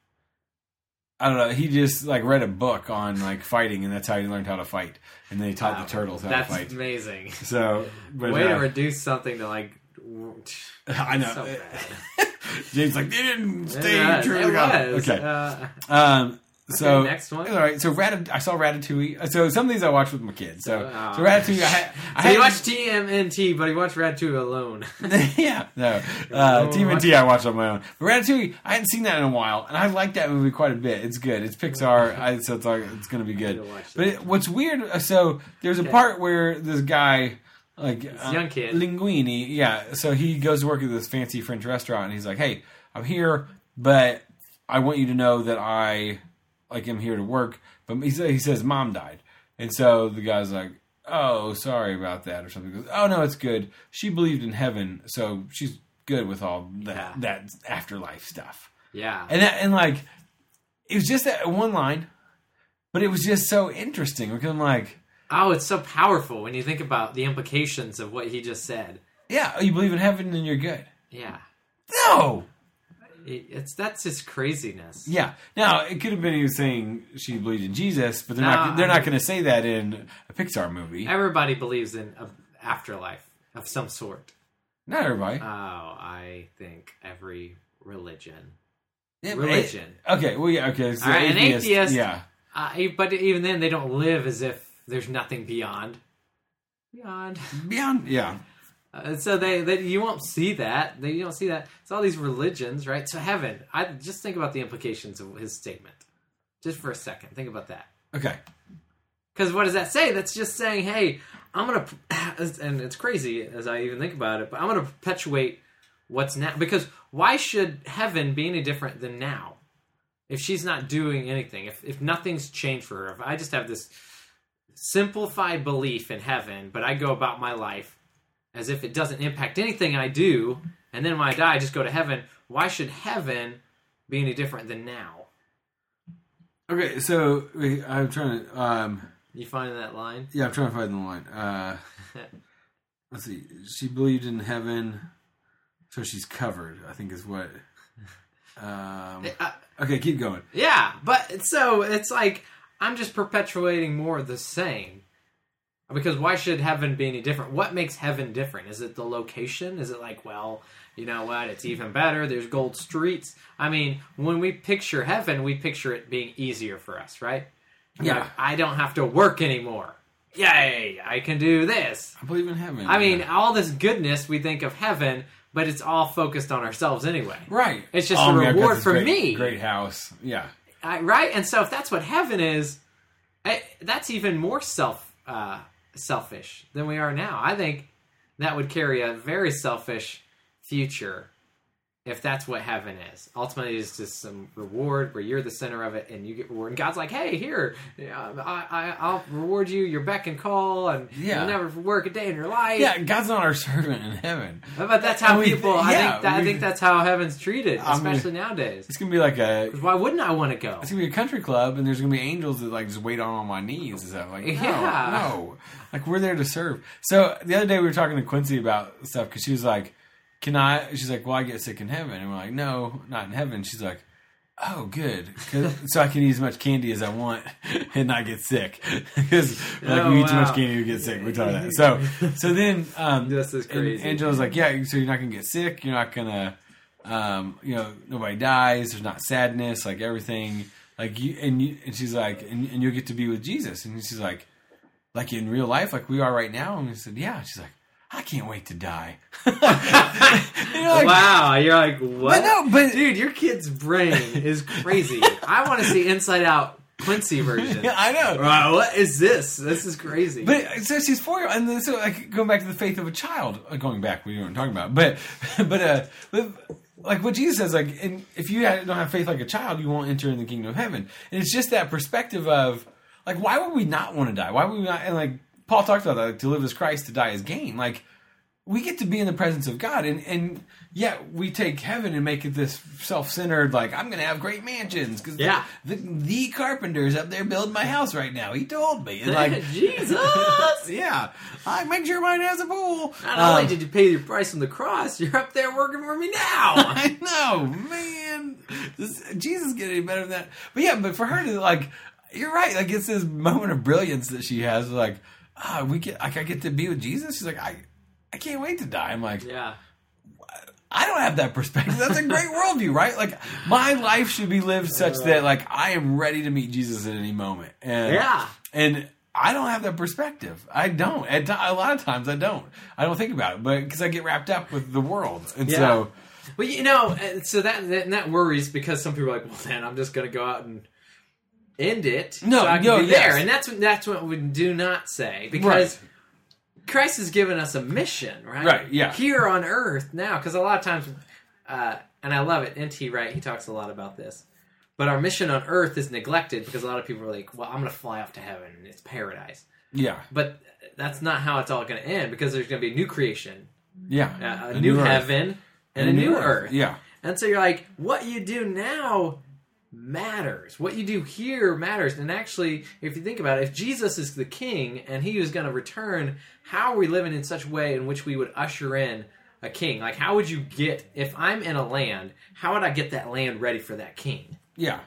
I don't know. He just like read a book on like fighting, and that's how he learned how to fight. And they taught the turtles how to fight. That's amazing. So, but, way to reduce something to like. I know. So bad. James like they didn't stay true to God. Okay. So okay, next one. All right. So I saw Ratatouille. So some of these I watched with my kids. So Ratatouille. So you watched TMNT, but you watched Ratatouille alone. Yeah. No. TMNT I watched on my own. But Ratatouille, I hadn't seen that in a while, and I like that movie quite a bit. It's good. It's Pixar. So it's going to be good. But what's weird? So there's a part where this guy. Like young kid Linguini, yeah. So he goes to work at this fancy French restaurant, and he's like, "Hey, I'm here, but I want you to know that I am here to work." But he says, "Mom died," and so the guy's like, "Oh, sorry about that," or something. He goes, "Oh no, it's good. She believed in heaven, so she's good with all that afterlife stuff." Yeah, and like it was just that one line, but it was just so interesting because I'm like. Oh, it's so powerful when you think about the implications of what he just said. Yeah, you believe in heaven and you're good. Yeah. No! That's just craziness. Yeah. Now, it could have been he was saying she believed in Jesus, but they're not going to say that in a Pixar movie. Everybody believes in an afterlife of some sort. Not everybody. Oh, I think every religion. Yeah, religion. Okay, well, yeah, okay. So all right, an atheist. Yeah. But even then, they don't live as if there's nothing beyond. Beyond, yeah. So they you won't see that. You don't see that. It's all these religions, right? So heaven. I just think about the implications of his statement. Just for a second, think about that. Okay. Because what does that say? That's just saying, hey, I'm gonna, and it's crazy as I even think about it, but I'm gonna perpetuate what's now. Because why should heaven be any different than now? If she's not doing anything, if nothing's changed for her, if I just have this simplified belief in heaven, but I go about my life as if it doesn't impact anything I do, and then when I die, I just go to heaven. Why should heaven be any different than now? Okay, so I'm trying to. You finding that line? Yeah, I'm trying to find the line. Let's see. She believed in heaven, so she's covered. I think is what. Okay, keep going. Yeah, but so it's like. I'm just perpetuating more of the same. Because why should heaven be any different? What makes heaven different? Is it the location? Is it like, well, you know what? It's even better. There's gold streets. I mean, when we picture heaven, we picture it being easier for us, right? Yeah. Like, I don't have to work anymore. Yay! I can do this. I believe in heaven. I mean, all this goodness we think of heaven, but it's all focused on ourselves anyway. Right. It's just a reward for me. Great house. Yeah. Right? And so if that's what heaven is, that's even more selfish than we are now. I think that would carry a very selfish future if that's what heaven is. Ultimately, it's just some reward where you're the center of it and you get reward. And God's like, hey, here, I'll reward you, your beck and call, and you'll never work a day in your life. Yeah, God's not our servant in heaven. But that's how people, I think that's how heaven's treated, especially nowadays. It's going to be like a... Why wouldn't I want to go? It's going to be a country club, and there's going to be angels that like just wait on my knees and stuff. Like, no. Like, we're there to serve. So, the other day we were talking to Quincy about stuff, because she was like, she's like, well, I get sick in heaven. And we're like, no, not in heaven. She's like, oh, good. So I can eat as much candy as I want and not get sick. Because you eat too much candy, you get sick. We talked about that. So then this is crazy. And Angela's like, yeah, so you're not going to get sick. You're not going to, nobody dies. There's not sadness, like everything. Like and she's like, and you'll get to be with Jesus. And she's like in real life, like we are right now. And we said, yeah. She's like, I can't wait to die. Like, wow, you're like, what? But dude, your kid's brain is crazy. I want to see Inside Out Quincy version. Yeah, I know. What is this? This is crazy. But so she's 4 and then, so like going back to the faith of a child. Going back, we weren't talking about, but like what Jesus says, like, and if you don't have faith like a child, you won't enter in the kingdom of heaven. And it's just that perspective of like, why would we not want to die? Why would we not? And like Paul talks about that, like, to live as Christ, to die as gain. Like, we get to be in the presence of God, and yet we take heaven and make it this self-centered, like, I'm going to have great mansions because the carpenter's up there building my house right now. He told me. And like, Jesus! Yeah. I make sure mine has a pool. Not only did you pay your price on the cross, you're up there working for me now. I know, man. Jesus get any better than that. But yeah, but for her to, like, you're right. Like, it's this moment of brilliance that she has. Like, I get to be with Jesus. She's like, I can't wait to die. I'm like, yeah. I don't have that perspective. That's a great worldview, right? Like, my life should be lived such that, like, I am ready to meet Jesus at any moment. And, and I don't have that perspective. I don't. A lot of times I don't. I don't think about it, but because I get wrapped up with the world. And so... Well, you know, so that worries because some people are like, well, then I'm just going to go out and end it so I can be there. And that's what we do not say. Because... Right. Christ has given us a mission, right? Right, yeah. Here on earth now, because a lot of times, and I love it, N.T. Wright, he talks a lot about this, but our mission on earth is neglected because a lot of people are like, well, I'm going to fly off to heaven and it's paradise. Yeah. But that's not how it's all going to end because there's going to be a new creation. Yeah. A new heaven and a new earth. Yeah. And so you're like, what you do now matters. What you do here matters. And actually, if you think about it, if Jesus is the king and he was going to return, how are we living in such a way in which we would usher in a king? Like, how would you get, if I'm in a land, how would I get that land ready for that king? Yeah.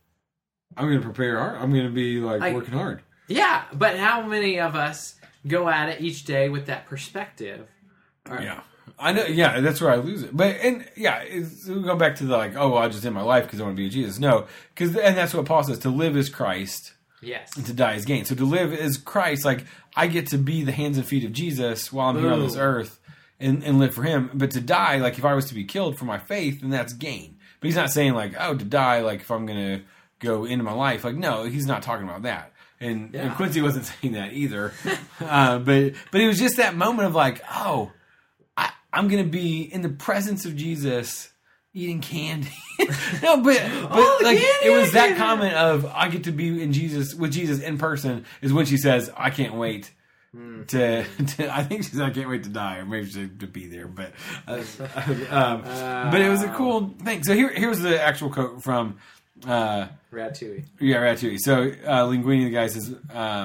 I'm going to prepare hard. I'm going to be, like working hard. Yeah, but how many of us go at it each day with that perspective? Yeah. I know, yeah, that's where I lose it. But, and, yeah, we go back to the, like, oh, well, I just end my life because I want to be with Jesus. No, and that's what Paul says, to live is Christ. Yes. And to die is gain. So to live is Christ, like, I get to be the hands and feet of Jesus while I'm here on this earth and live for him. But to die, like, if I was to be killed for my faith, then that's gain. But he's not saying, like, oh, to die, like, if I'm going to go into my life. Like, no, he's not talking about that. And Quincy wasn't saying that either. But it was just that moment of, like, oh, I'm going to be in the presence of Jesus eating candy. No, but like it was that comment of I get to be with Jesus in person is when she says I can't wait to I think she said I can't wait to die, or maybe she said to be there. But but it was a cool thing. So here's the actual quote from Ratatouille. Yeah, Ratatouille. So Linguini, the guy, says,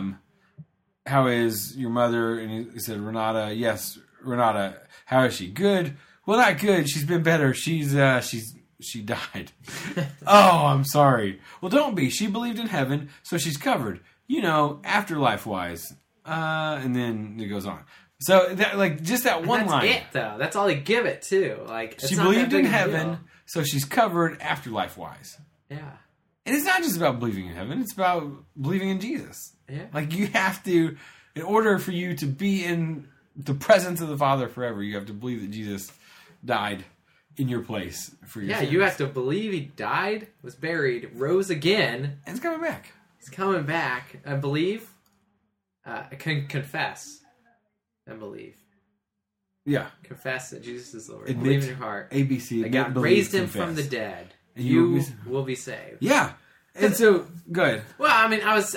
"How is your mother?" And he said, "Renata, yes, Renata. How is she? Good. Well, not good. She's been better. She died." Oh, I'm sorry. Well, don't be. She believed in heaven, so she's covered. You know, afterlife-wise. And then it goes on. So, that, like, just that one line. That's it, though. That's all they give it, too. Like, she believed in heaven, so she's covered afterlife-wise. Yeah. And it's not just about believing in heaven. It's about believing in Jesus. Yeah. Like, you have to, in order for you to be in the presence of the Father forever, you have to believe that Jesus died in your place for your sins. You have to believe he died, was buried, rose again. And he's coming back. He's coming back. I believe. I can confess and believe. Yeah. Confess that Jesus is Lord. Admit, believe in your heart. ABC. That God raised him from the dead. And you will be saved. Yeah. And so, go ahead. Well, I mean, I was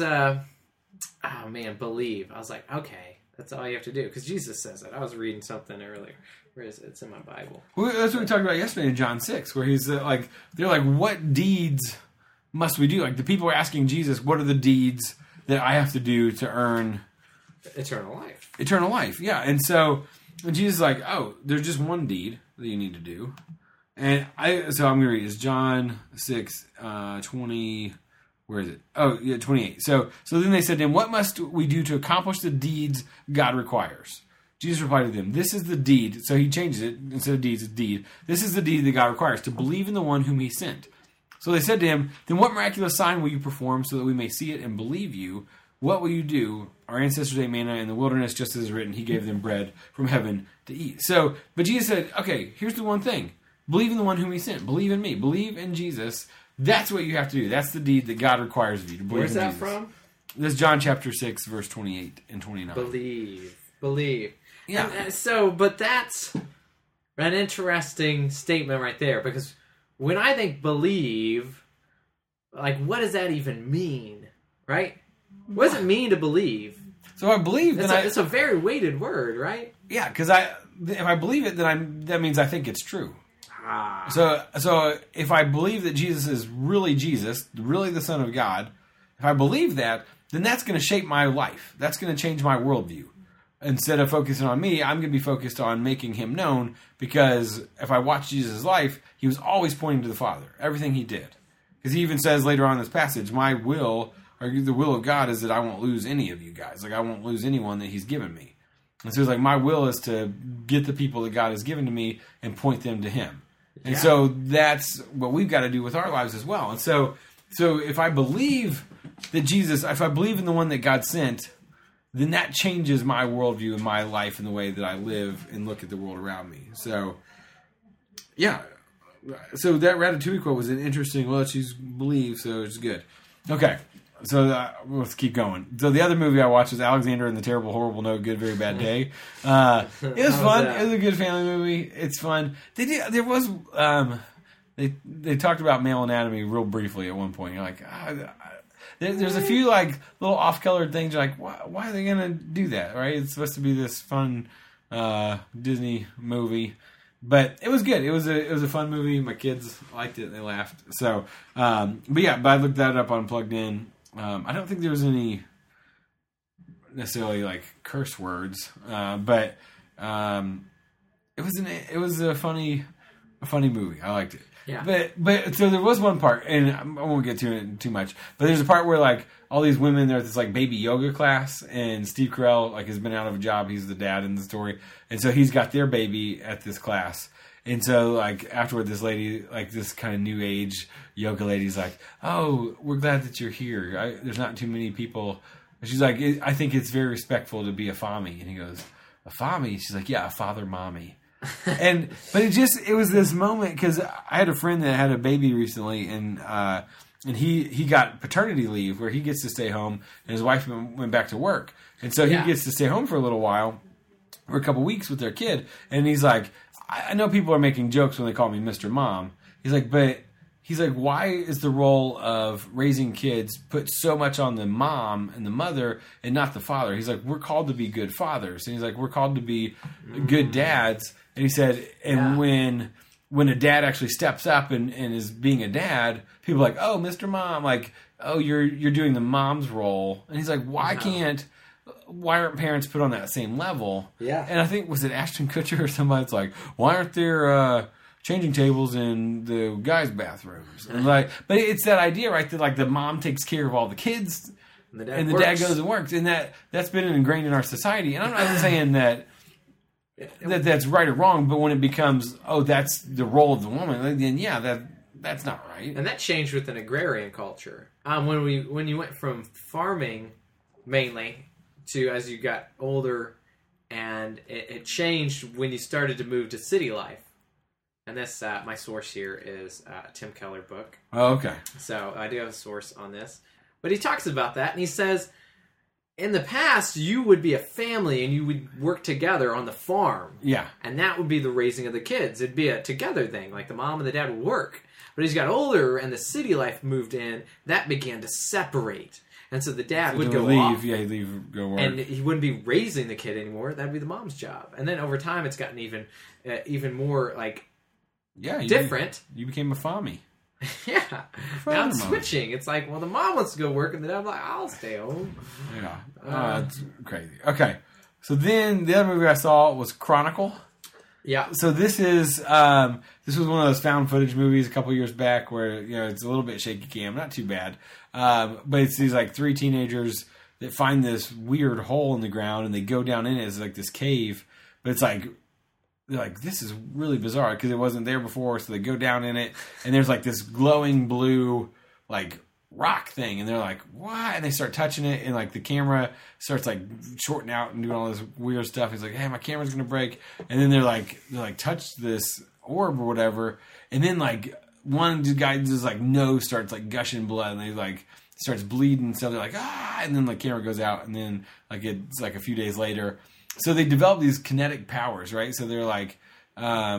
believe. I was like, okay. That's all you have to do. Because Jesus says it. I was reading something earlier. Where is it? It's in my Bible. Well, that's what we talked about yesterday in John 6, where he's like, they're like, what deeds must we do? Like, the people are asking Jesus, what are the deeds that I have to do to earn eternal life? Eternal life, yeah. And so Jesus is like, oh, there's just one deed that you need to do. And I'm going to read it. It's John 6, 20... Where is it? Oh, yeah, 28. So then they said to him, what must we do to accomplish the deeds God requires? Jesus replied to them, this is the deed. So he changes it. Instead of deeds, it's deed. This is the deed that God requires, to believe in the one whom he sent. So they said to him, then what miraculous sign will you perform so that we may see it and believe you? What will you do? Our ancestors ate manna in the wilderness, just as is written, he gave them bread from heaven to eat. But Jesus said, okay, here's the one thing. Believe in the one whom he sent. Believe in me. Believe in Jesus. That's what you have to do. That's the deed that God requires of you to believe in Jesus. Where's that from? This is John chapter 6, verse 28 and 29. Believe. Yeah. But that's an interesting statement right there, because when I think believe, like, what does that even mean, right? What does it mean to believe? So I believe that it's a very weighted word, right? Yeah, because if I believe it, then that means I think it's true. Ah. So if I believe that Jesus is really Jesus, really the Son of God, if I believe that, then that's going to shape my life. That's going to change my worldview. Instead of focusing on me, I'm going to be focused on making him known, because if I watch Jesus' life, he was always pointing to the Father, everything he did. Because he even says later on in this passage, my will, or the will of God, is that I won't lose any of you guys. Like, I won't lose anyone that he's given me. And so it's like, my will is to get the people that God has given to me and point them to him. And so that's what we've got to do with our lives as well. And so if I believe that Jesus, if I believe in the one that God sent, then that changes my worldview and my life and the way that I live and look at the world around me. So, yeah. So that Ratatouille quote was an interesting, well, she's believed, so it's good. Okay. So let's keep going. So the other movie I watched was Alexander and the Terrible, Horrible, No Good, Very Bad Day. It was fun. It was a good family movie. It's fun. They talked about male anatomy real briefly at one point. You're like, there's a few like little off-colored things. You're like, why are they going to do that? Right? It's supposed to be this fun Disney movie. But it was good. It was a fun movie. My kids liked it. They laughed. So, but I looked that up on Plugged In. I don't think there was any necessarily like curse words, but it was a funny movie. I liked it. Yeah. But so there was one part, and I won't get to it too much. But there's a part where like all these women, there's this like baby yoga class, and Steve Carell like has been out of a job. He's the dad in the story, and so he's got their baby at this class. And so, like, afterward, this lady, like, this kind of new age yoga lady's like, oh, we're glad that you're here. There's not too many people. And she's like, I think it's very respectful to be a Fami. And he goes, a Fami? She's like, yeah, a father mommy. But it was this moment, because I had a friend that had a baby recently, and he got paternity leave where he gets to stay home, and his wife went back to work. And so he gets to stay home for a little while, for a couple weeks with their kid. And he's like, I know people are making jokes when they call me Mr. Mom. He's like, why is the role of raising kids put so much on the mom and the mother and not the father? He's like, we're called to be good fathers. And he's like, we're called to be good dads. And he said, when a dad actually steps up and is being a dad, people are like, oh, Mr. Mom, like, oh, you're doing the mom's role. And he's like, why aren't parents put on that same level? Yeah. And I think, was it Ashton Kutcher or somebody that's like, why aren't there changing tables in the guys' bathrooms? And like, but it's that idea, right, that like the mom takes care of all the kids and the dad goes and works. And that's been ingrained in our society. And I'm not saying that that's right or wrong, but when it becomes, oh, that's the role of the woman, then that's not right. And that changed with an agrarian culture. When you went from farming mainly to as you got older, and it changed when you started to move to city life. And this, my source here is a Tim Keller book. Oh, okay. So I do have a source on this. But he talks about that, and he says, in the past, you would be a family, and you would work together on the farm. Yeah. And that would be the raising of the kids. It'd be a together thing, like the mom and the dad would work. But as you got older, and the city life moved in, that began to separate. And so the dad would go off. He'd leave, go work. And he wouldn't be raising the kid anymore. That'd be the mom's job. And then over time, it's gotten even more, like, different. You became a Fami. Yeah. Now it's switching. It's like, well, the mom wants to go work, and the dad's like, I'll stay home. Yeah. It's crazy. Okay. So then the other movie I saw was Chronicle. Yeah. So this was one of those found footage movies a couple years back where, it's a little bit shaky cam, not too bad. But it's these like three teenagers that find this weird hole in the ground, and they go down in it. It's like this cave, but it's like, they're like, this is really bizarre because it wasn't there before. So they go down in it, and there's like this glowing blue like rock thing, and they're like, what? And they start touching it, and like the camera starts like shorting out and doing all this weird stuff. He's like, hey, my camera's gonna break. And then they're like touch this orb or whatever, and then like one guy's like nose starts like gushing blood, and they like starts bleeding. So they're like, and then the camera goes out, and then like it's like a few days later. So they develop these kinetic powers, right? So they're like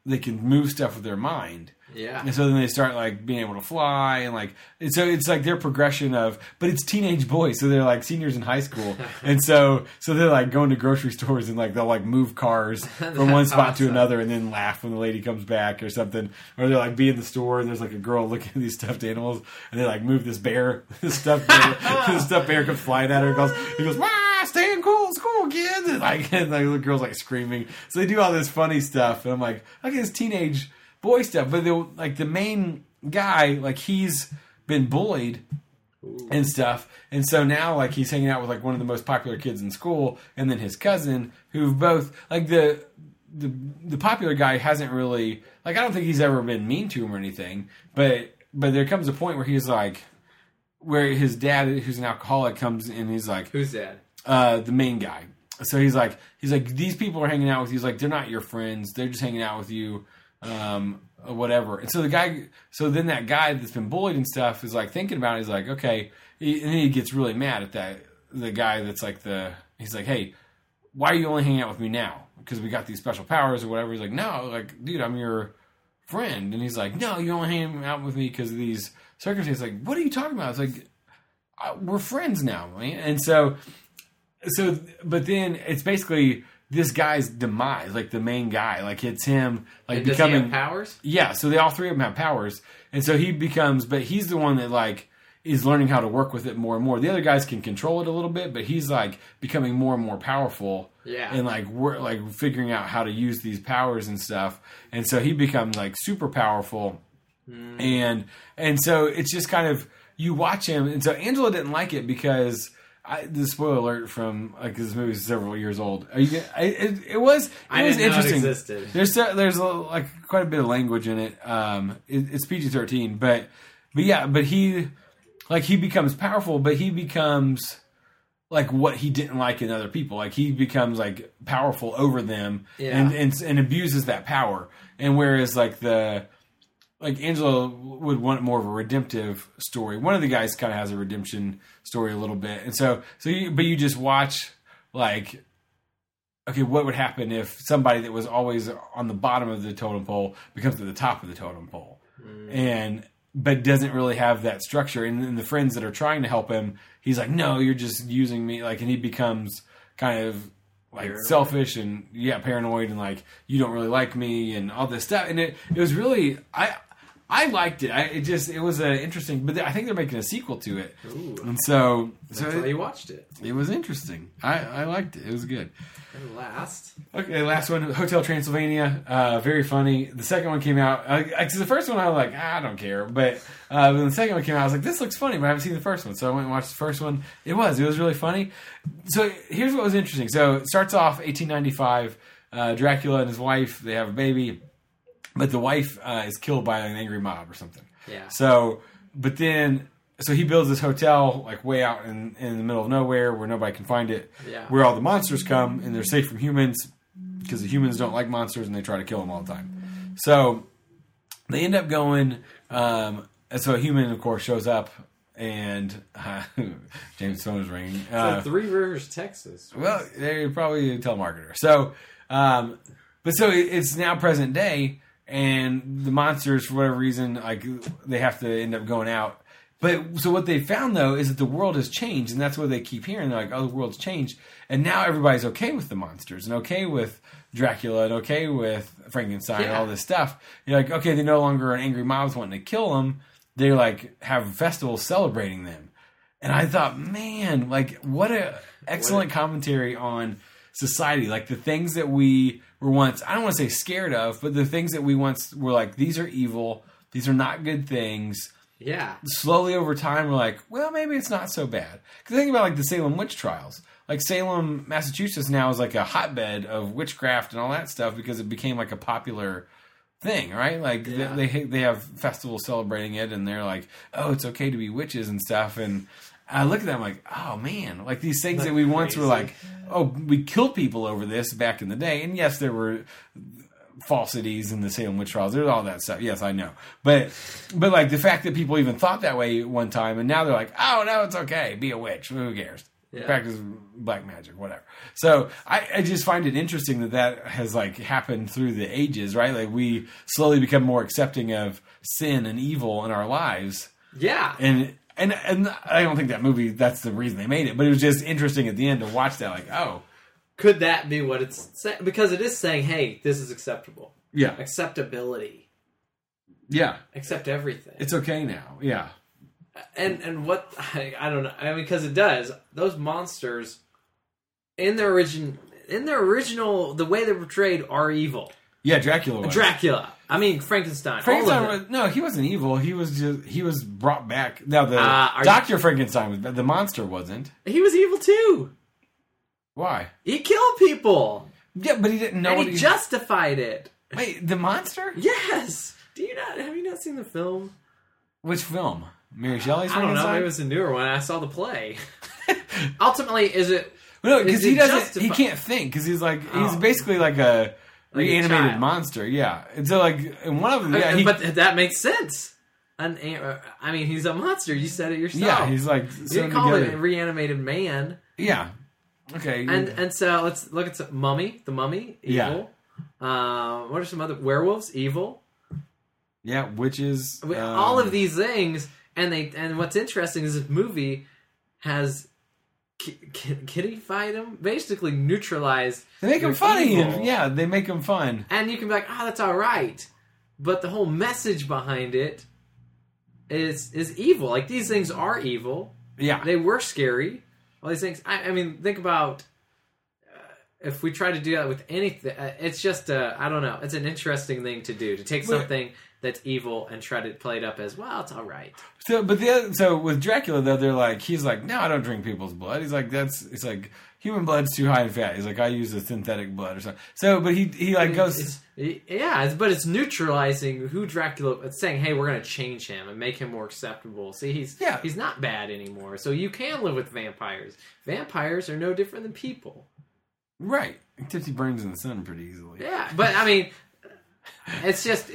they can move stuff with their mind. Yeah. And so then they start like being able to fly and like, and so it's like their progression of, but it's teenage boys. So they're like seniors in high school. And so they're like going to grocery stores and like, they'll like move cars from one spot to another and then laugh when the lady comes back or something. Or they're like be in the store and there's like a girl looking at these stuffed animals and they like move this bear, this stuffed bear comes flying at her. He goes, "Wah, staying cool, it's cool, kids." And like the girl's like screaming. So they do all this funny stuff. And I'm like, look at this teenage boy stuff, but like the main guy, like he's been bullied and stuff, and so now like he's hanging out with like one of the most popular kids in school, and then his cousin, who both like the popular guy hasn't really like I don't think he's ever been mean to him or anything, but there comes a point where he's like where his dad, who's an alcoholic, comes in. He's like, who's dad? The main guy. So he's like these people are hanging out with you. He's like they're not your friends. They're just hanging out with you. Whatever. And so then that guy that's been bullied and stuff is like thinking about it. He's like, okay. And then he gets really mad at the guy that's like he's like, hey, why are you only hanging out with me now? Because we got these special powers or whatever. He's like, no, like, dude, I'm your friend. And he's like, no, you're only hanging out with me because of these circumstances. Like, what are you talking about? It's like, we're friends now, man. And so, but then it's basically this guy's demise, like the main guy, like it's him, like does becoming he have powers. Yeah, so they all three of them have powers, and so he becomes, but he's the one that like is learning how to work with it more and more. The other guys can control it a little bit, but he's like becoming more and more powerful. Yeah, and like we're like figuring out how to use these powers and stuff, and so he becomes like super powerful, and so it's just kind of you watch him, and so Angela didn't like it because. The spoiler alert from like this movie is several years old. It was interesting. There's like quite a bit of language in it. It's PG-13, but he becomes powerful, but he becomes like what he didn't like in other people. Like he becomes like powerful over them, and abuses that power. And whereas like Angela would want more of a redemptive story. One of the guys kind of has a redemption story a little bit. And but you just watch like, okay, what would happen if somebody that was always on the bottom of the totem pole becomes at the top of the totem pole but doesn't really have that structure. And then the friends that are trying to help him, he's like, no, you're just using me. Like, and he becomes kind of like paranoid. Selfish and paranoid and like, you don't really like me and all this stuff. And it was really, I liked it. It was interesting, but I think they're making a sequel to it. Ooh. And so you watched it. It was interesting. I liked it. It was good. And last one, Hotel Transylvania. Very funny. The second one came out. The first one I was like, I don't care. But when the second one came out, I was like, this looks funny, but I haven't seen the first one. So I went and watched the first one. It was really funny. So here's what was interesting. So it starts off 1895. Dracula and his wife, they have a baby. But the wife is killed by an angry mob or something. Yeah. So he builds this hotel like way out in the middle of nowhere where nobody can find it. Yeah. Where all the monsters come and they're safe from humans because the humans don't like monsters and they try to kill them all the time. So they end up going. And so a human, of course, shows up and James' phone is ringing. It's like Three Rivers, Texas. Well, they're probably a telemarketer. So, it's now present day. And the monsters, for whatever reason, like they have to end up going out. But so what they found though is that the world has changed, and that's what they keep hearing. They're like, "Oh, the world's changed," and now everybody's okay with the monsters and okay with Dracula and okay with Frankenstein and all this stuff. You're like, okay, they're no longer an angry mobs wanting to kill them. They like have festivals celebrating them. And I thought, man, like what a excellent commentary on society, like the things that we were once, I don't want to say scared of, but the things that we once were like, these are evil, these are not good things. Yeah. Slowly over time, we're like, well, maybe it's not so bad. Because think about like the Salem witch trials. Like Salem, Massachusetts now is like a hotbed of witchcraft and all that stuff because it became like a popular thing, right? Like they have festivals celebrating it, and they're like, oh, it's okay to be witches and stuff. And I look at them like, oh man, like these things that we once were like, oh, we killed people over this back in the day. And yes, there were falsities in the Salem witch trials. There's all that stuff. Yes, I know. But like the fact that people even thought that way one time, and now they're like, oh no, it's okay, be a witch. Who cares? practice black magic, whatever. So I just find it interesting that has like happened through the ages, right? Like we slowly become more accepting of sin and evil in our lives. Yeah. And I don't think that movie, that's the reason they made it, but it was just interesting at the end to watch that, like, oh. Could that be what it's saying? Because it is saying, hey, this is acceptable. Yeah. Acceptability. Yeah. Accept everything. It's okay now. Yeah. And what I don't know. I mean, because it does. Those monsters in their original, the way they're portrayed are evil. Yeah, Dracula was. Dracula. I mean, Frankenstein. He wasn't evil. He was brought back. Now Dr. Frankenstein was, the monster wasn't. He was evil too. Why? He killed people. Yeah, but he didn't know. And he justified it. Wait, the monster? Yes. Have you not seen the film? Which film? Mary Shelley's I don't know. Maybe it was a newer one. I saw the play. Ultimately, is it? No, because he doesn't. He can't think because he's basically like a reanimated monster. Yeah, and so like in one of them, yeah, but that makes sense. I mean, he's a monster. You said it yourself. Yeah, he's like you call it a reanimated man. Yeah. Okay. And so let's look at The Mummy, evil. Yeah. What are some other werewolves? Evil. Yeah, witches. All of these things, and what's interesting is this movie has kitty-fied them, basically neutralized. They make them funny, and they make them fun. And you can be like, oh, that's all right, but the whole message behind it is evil. Like these things are evil. Yeah, they were scary. All these things. I mean, think about if we try to do that with anything. It's just I don't know. It's an interesting thing to do, to take something that's evil and try to play it up as, well, it's all right. So with Dracula though, he's like, no, I don't drink people's blood. He's like, it's like human blood's too high in fat. He's like, I use a synthetic blood or something. So, but he goes, but it's neutralizing who Dracula. It's saying, hey, we're going to change him and make him more acceptable. See, he's not bad anymore. So you can live with vampires. Vampires are no different than people, right? Except he burns in the sun pretty easily. Yeah, but I mean, it's just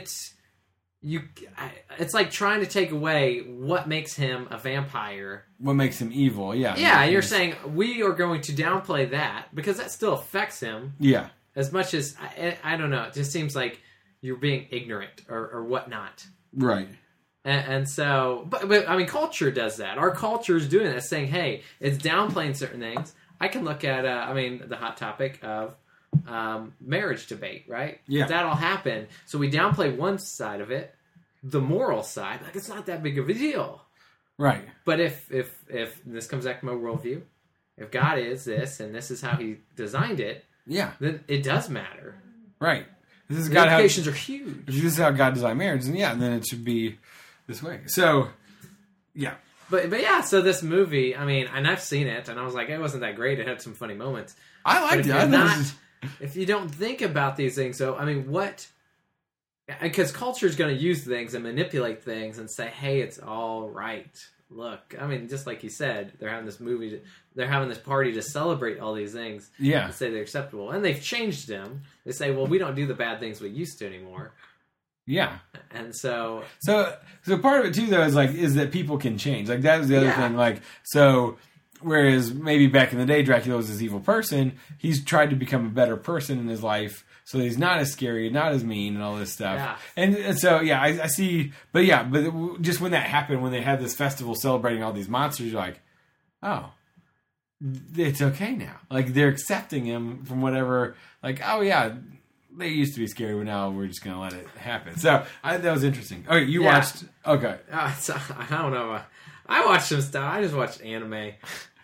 it's like trying to take away what makes him a vampire. What makes him evil, yeah. Yeah, you're saying we are going to downplay that because that still affects him. Yeah. As much as, I don't know, it just seems like you're being ignorant or whatnot. Right. And so, but I mean, culture does that. Our culture is doing that, saying, hey, it's downplaying certain things. I can look at, the hot topic of marriage debate, right? Yeah. That all happened. So we downplay one side of it, the moral side, like it's not that big of a deal. Right. But if this comes back to my worldview, if God is this and this is how he designed it, then it does matter. Right. This is the implications are huge. If this is how God designed marriage, then it should be this way. So, yeah. But yeah, so this movie, I mean, and I've seen it, and I was like, it wasn't that great. It had some funny moments. I liked it. If you don't think about these things, so, I mean, what... Because culture is going to use things and manipulate things and say, hey, it's all right. Look, I mean, just like you said, they're having this party to celebrate all these things. Yeah. And say they're acceptable. And they've changed them. They say, well, we don't do the bad things we used to anymore. Yeah. And so part of it too, though, is that people can change. Like, that was the other thing. Whereas maybe back in the day, Dracula was this evil person, he's tried to become a better person in his life. So he's not as scary, not as mean, and all this stuff. Yeah. And so, I see. But just when that happened, when they had this festival celebrating all these monsters, you're like, oh, it's okay now. Like, they're accepting him from whatever. Like, oh, yeah, they used to be scary, but now we're just going to let it happen. So that was interesting. Okay, you watched. Okay. I don't know. I watched some stuff. I just watched anime.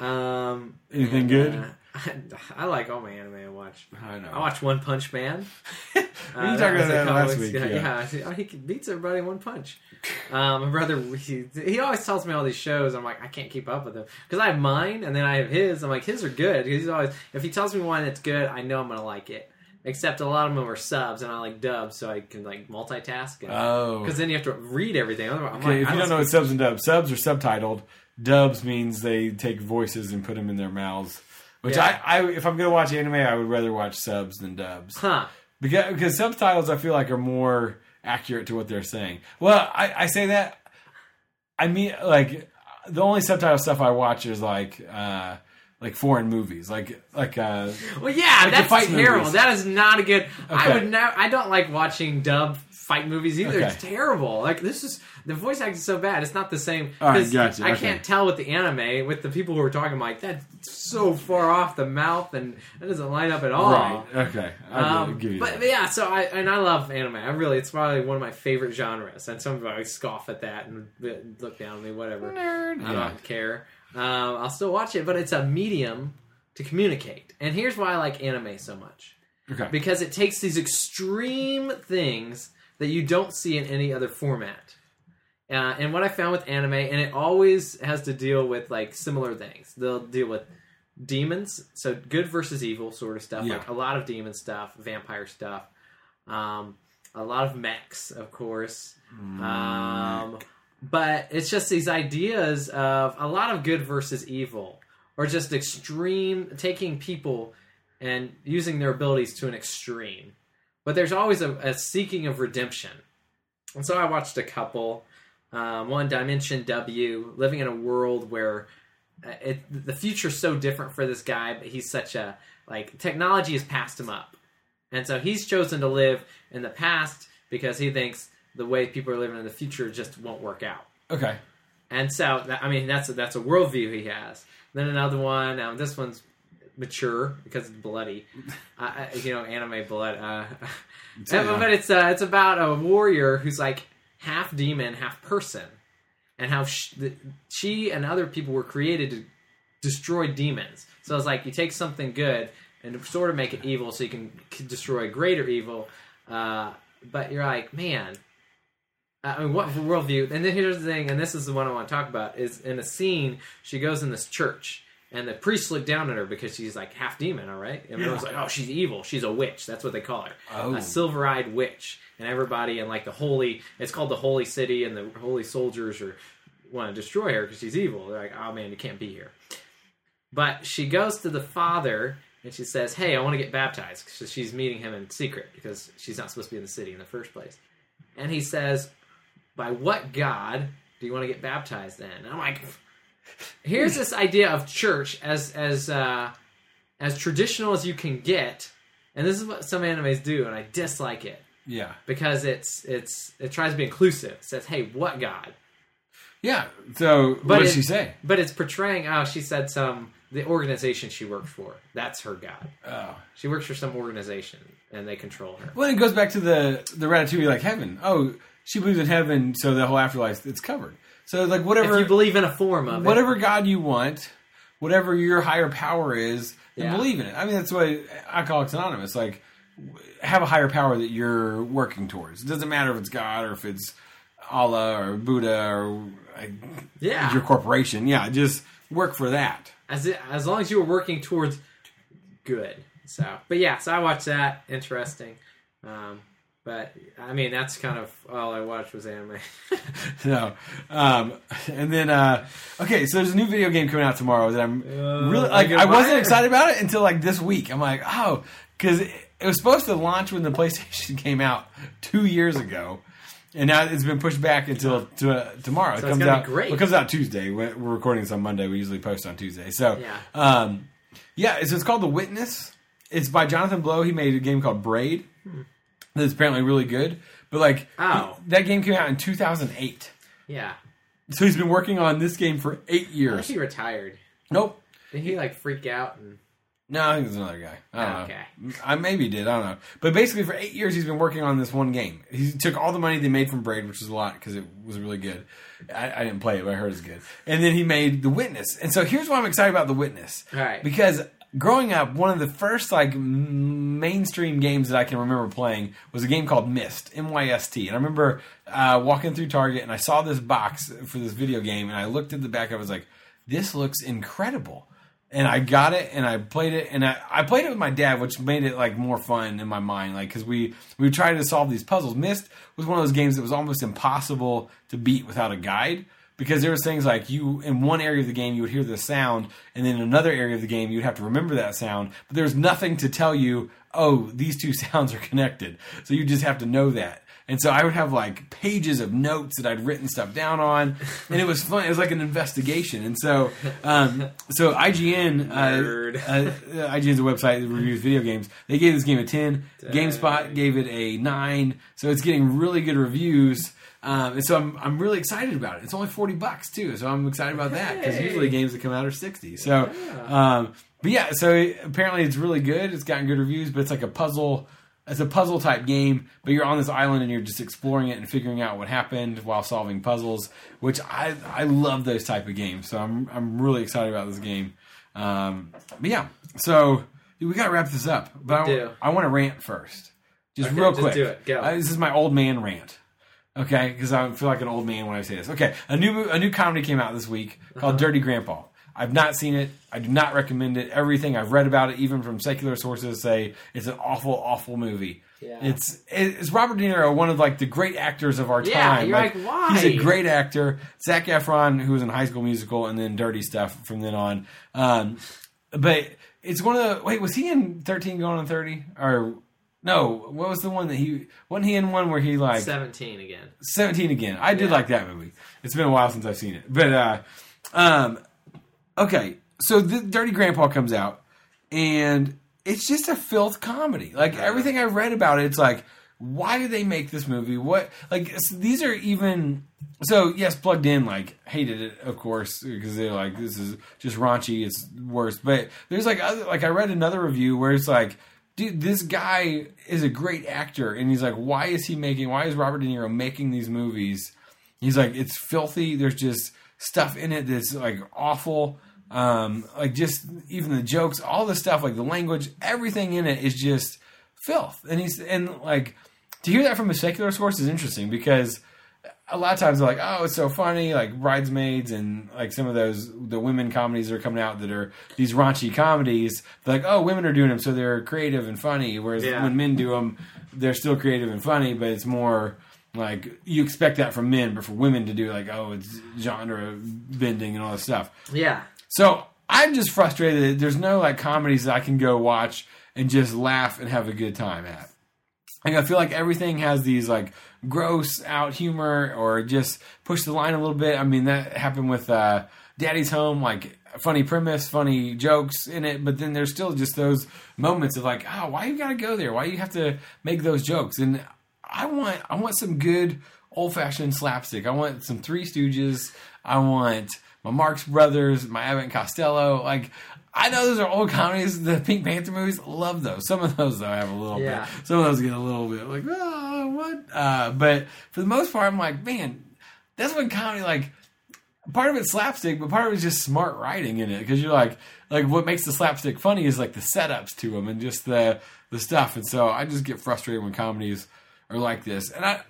Anything good? I like all my anime I watch. I know. I watched One Punch Man. We talked about that last week. Yeah, he beats everybody in one punch. My brother, he always tells me all these shows. I'm like, I can't keep up with them because I have mine and then I have his. I'm like, his are good. He's always, if he tells me one that's good, I know I'm gonna like it. Except a lot of them are subs, and I like dubs, so I can like multitask. Because then you have to read everything. If you don't know what subs and dubs, subs are subtitled. Dubs means they take voices and put them in their mouths. Which I if I'm going to watch anime, I would rather watch subs than dubs. Huh. Because subtitles, I feel like, are more accurate to what they're saying. Well, I say that. I mean, like, the only subtitle stuff I watch is like foreign movies, well, yeah, like that's fight terrible. movies. That is not a good. Okay. I don't like watching dubbed fight movies either. Okay. It's terrible. Like the voice acting is so bad. It's not the same. All right, 'cause gotcha. I Okay. can't tell with the anime with the people who are talking. I'm like, that's so far off the mouth, and that doesn't line up at all. Right. Okay. I'll give you But that. yeah, so I love anime. It's probably one of my favorite genres. And some people scoff at that and look down on me, whatever. Nerd. I Yeah. don't care. I'll still watch it, but it's a medium to communicate. And here's why I like anime so much. Okay. Because it takes these extreme things that you don't see in any other format. And what I found with anime, and it always has to deal with like similar things. They'll deal with demons, so good versus evil sort of stuff. Yeah. Like a lot of demon stuff, vampire stuff, a lot of mechs, of course. But it's just these ideas of a lot of good versus evil, or just extreme, taking people and using their abilities to an extreme. But there's always a seeking of redemption. And so I watched a couple. One, Dimension W, living in a world where the future's so different for this guy, but he's such a, like, technology has passed him up. And so he's chosen to live in the past because he thinks the way people are living in the future just won't work out. Okay. And so, that's a worldview he has. Then another one, this one's mature because it's bloody. Anime blood. But it's about a warrior who's like half demon, half person. And how she and other people were created to destroy demons. So it's like you take something good and sort of make it evil so you can destroy greater evil. But you're like, man, what worldview? And then here's the thing, and this is the one I want to talk about, is in a scene, she goes in this church, and the priests look down at her because she's like half demon, all right? And everyone's like, oh, she's evil. She's a witch. That's what they call her. Oh. A silver-eyed witch. And everybody in like it's called the Holy City, and the holy soldiers want to destroy her because she's evil. They're like, oh man, you can't be here. But she goes to the father, and she says, hey, I want to get baptized. Because she's meeting him in secret because she's not supposed to be in the city in the first place. And he says, by what God do you want to get baptized then? And I'm like, here's this idea of church as traditional as you can get, and this is what some animes do, and I dislike it. Yeah. Because it tries to be inclusive. It says, hey, what God? Yeah. So what did she say? But it's portraying, she said the organization she works for, that's her God. Oh. She works for some organization, and they control her. Well, it goes back to the Ratatouille, like heaven. Oh, she believes in heaven, so the whole afterlife, it's covered. So like whatever... If you believe in a form of whatever God you want, whatever your higher power is, then believe in it. I mean, that's why Alcoholics Anonymous, like, have a higher power that you're working towards. It doesn't matter if it's God or if it's Allah or Buddha or your corporation. Yeah, just work for that. As long as you were working towards good. So I watched that. Interesting. But I mean, that's kind of all I watched was anime. No, and then okay, so there's a new video game coming out tomorrow that I'm really like. I wasn't excited about it until like this week. I'm like, oh, because it was supposed to launch when the PlayStation came out 2 years ago, and now it's been pushed back until tomorrow. So it comes gonna out. be great. It comes out Tuesday. We're recording this on Monday. We usually post on Tuesday. So yeah. So it's called The Witness. It's by Jonathan Blow. He made a game called Braid. That's apparently really good. But like that game came out in 2008. Yeah. So he's been working on this game for 8 years. I think he retired. Nope. Did he like freak out? And... No, I think there's another guy. I don't Okay. know. I maybe did. I don't know. But basically, for 8 years, he's been working on this one game. He took all the money they made from Braid, which was a lot because it was really good. I didn't play it, but I heard it's good. And then he made The Witness. And so here's why I'm excited about The Witness. All right. Because growing up, one of the first like mainstream games that I can remember playing was a game called Myst, M-Y-S-T. And I remember walking through Target and I saw this box for this video game, and I looked at the back. I was like, "This looks incredible." And I got it, and I played it, and I played it with my dad, which made it like more fun in my mind, like because we tried to solve these puzzles. Myst was one of those games that was almost impossible to beat without a guide. Because there was things like you, in one area of the game, you would hear the sound, and then in another area of the game, you'd have to remember that sound. But there was nothing to tell you, oh, these two sounds are connected. So you just have to know that. And so I would have like pages of notes that I'd written stuff down on, and it was fun. It was like an investigation. And so, so IGN, IGN's a website that reviews video games. They gave this game a 10. GameSpot gave it a 9. So it's getting really good reviews. And so I'm really excited about it. It's only $40 too, so I'm excited about that because usually games that come out are 60. So, but yeah, so apparently it's really good. It's gotten good reviews, but it's like a puzzle. It's a puzzle type game, but you're on this island and you're just exploring it and figuring out what happened while solving puzzles, which I love those type of games. So I'm really excited about this game. But yeah, so we got to wrap this up. But I want to rant first, just real quick. Do it. Go. This is my old man rant. Okay, because I feel like an old man when I say this. Okay, a new comedy came out this week called Dirty Grandpa. I've not seen it. I do not recommend it. Everything I've read about it, even from secular sources, say it's an awful, awful movie. Yeah. It's Robert De Niro, one of like the great actors of our time. Yeah, you're like, why? He's a great actor. Zac Efron, who was in High School Musical and then Dirty Stuff from then on. But it's one of the... Wait, was he in 13 Going on 30? Or... No, what was the one that wasn't he in one where he like... 17 again. 17 again. I did like that movie. It's been a while since I've seen it. But, okay, so the Dirty Grandpa comes out, and it's just a filth comedy. Like, everything I've read about it, it's like, why do they make this movie? What, like, these are even... So, yes, Plugged In, like, hated it, of course, because they're like, this is just raunchy, it's worse. But there's, like, I read another review where it's like, dude, this guy is a great actor, and he's like, why is Robert De Niro making these movies? He's like, it's filthy. There's just stuff in it that's like awful. Like just even the jokes, all the stuff, like the language, everything in it is just filth. And like to hear that from a secular source is interesting because a lot of times they're like, oh, it's so funny, like Bridesmaids and like some of the women comedies that are coming out that are these raunchy comedies. They're like, oh, women are doing them, so they're creative and funny. Whereas when men do them, they're still creative and funny, but it's more like you expect that from men, but for women to do like, oh, it's genre bending and all this stuff. Yeah. So I'm just frustrated that there's no like comedies that I can go watch and just laugh and have a good time at. Like, I feel like everything has these like gross out humor or just push the line a little bit. I mean, that happened with Daddy's Home, like funny premise, funny jokes in it, but then there's still just those moments of like, oh, why you gotta go there? Why you have to make those jokes? And I want some good old fashioned slapstick. I want some Three Stooges. I want my Marx Brothers, my Abbott and Costello. Like, I know those are old comedies. The Pink Panther movies, love those. Some of those, though, have a little bit. Some of those get a little bit like, oh, what? But for the most part, I'm like, man, that's when comedy, like, part of it's slapstick, but part of it's just smart writing in it. Because you're like what makes the slapstick funny is like the setups to them and just the stuff. And so I just get frustrated when comedies are like this. And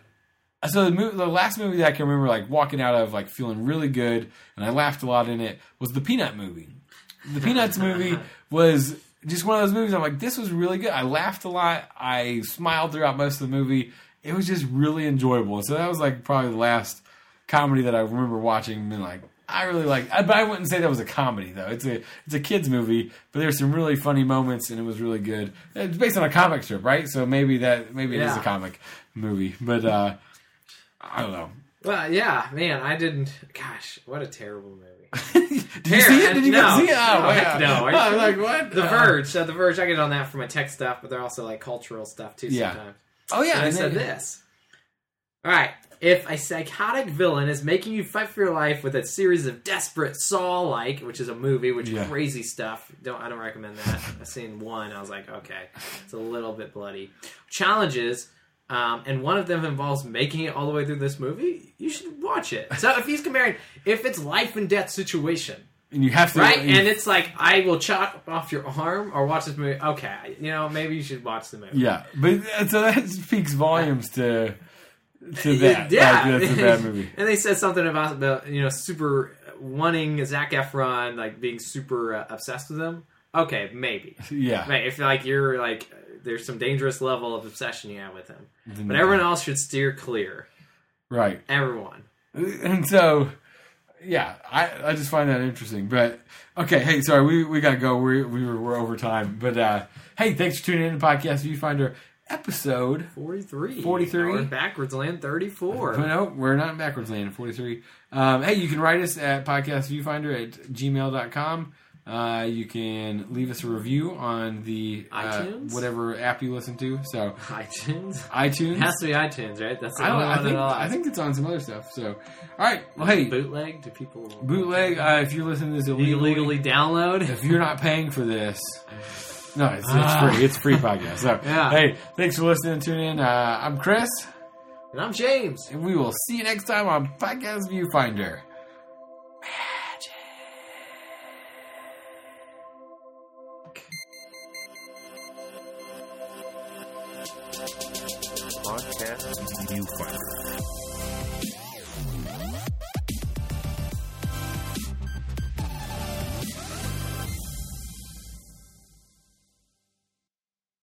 so the last movie that I can remember like walking out of like feeling really good, and I laughed a lot in it, was the Peanut movie. The Peanuts movie was just one of those movies I'm like, this was really good. I laughed a lot. I smiled throughout most of the movie. It was just really enjoyable. So that was like probably the last comedy that I remember watching and being like, I really like. But I wouldn't say that was a comedy though. It's a kids movie, but there's some really funny moments and it was really good. It's based on a comic strip, right? So maybe it is a comic movie, but I don't know. Well, yeah, man, I didn't. Gosh, what a terrible movie. Did you see it? Did you go see it? Oh, yeah. No. I'm like, what? The Verge. The Verge, I get on that for my tech stuff, but they're also like cultural stuff too sometimes. Oh, yeah. And I said this. All right. If a psychotic villain is making you fight for your life with a series of desperate Saw-like, which is a movie, which is crazy stuff. I don't recommend that. I've seen one. I was like, okay, it's a little bit bloody. Challenges. And one of them involves making it all the way through this movie, you should watch it. So if he's comparing, if it's life and death situation, and you have to, right? And it's like, I will chop off your arm or watch this movie. Okay, maybe you should watch the movie. Yeah, but so that speaks volumes to that. Yeah, like, that's a bad movie. And they said something about super wanting Zac Efron, like being super obsessed with him. Okay, maybe. Yeah, right, if like you're like. There's some dangerous level of obsession you have with him. But everyone else should steer clear. Right. Everyone. And so, yeah, I just find that interesting. But, okay, hey, sorry, we got to go. We're over time. But, hey, thanks for tuning in to Podcast Viewfinder. episode 43. 43. We're in backwards land 34. But no, we're not in backwards land. 43. Hey, you can write us at podcastviewfinder@gmail.com. You can leave us a review on the iTunes? whatever app you listen to. So iTunes? iTunes. It has to be iTunes, right? That's the I, only don't, one I think it's on some other stuff. So, all right. Well, hey, bootleg? Do people bootleg. If you're listening to this illegally download? if you're not paying for this, no, it's free. It's a free podcast. So, Yeah. hey, thanks for listening and tuning in. I'm Chris, And I'm James. and we will see you next time on Podcast Viewfinder. Podcast Viewfinder.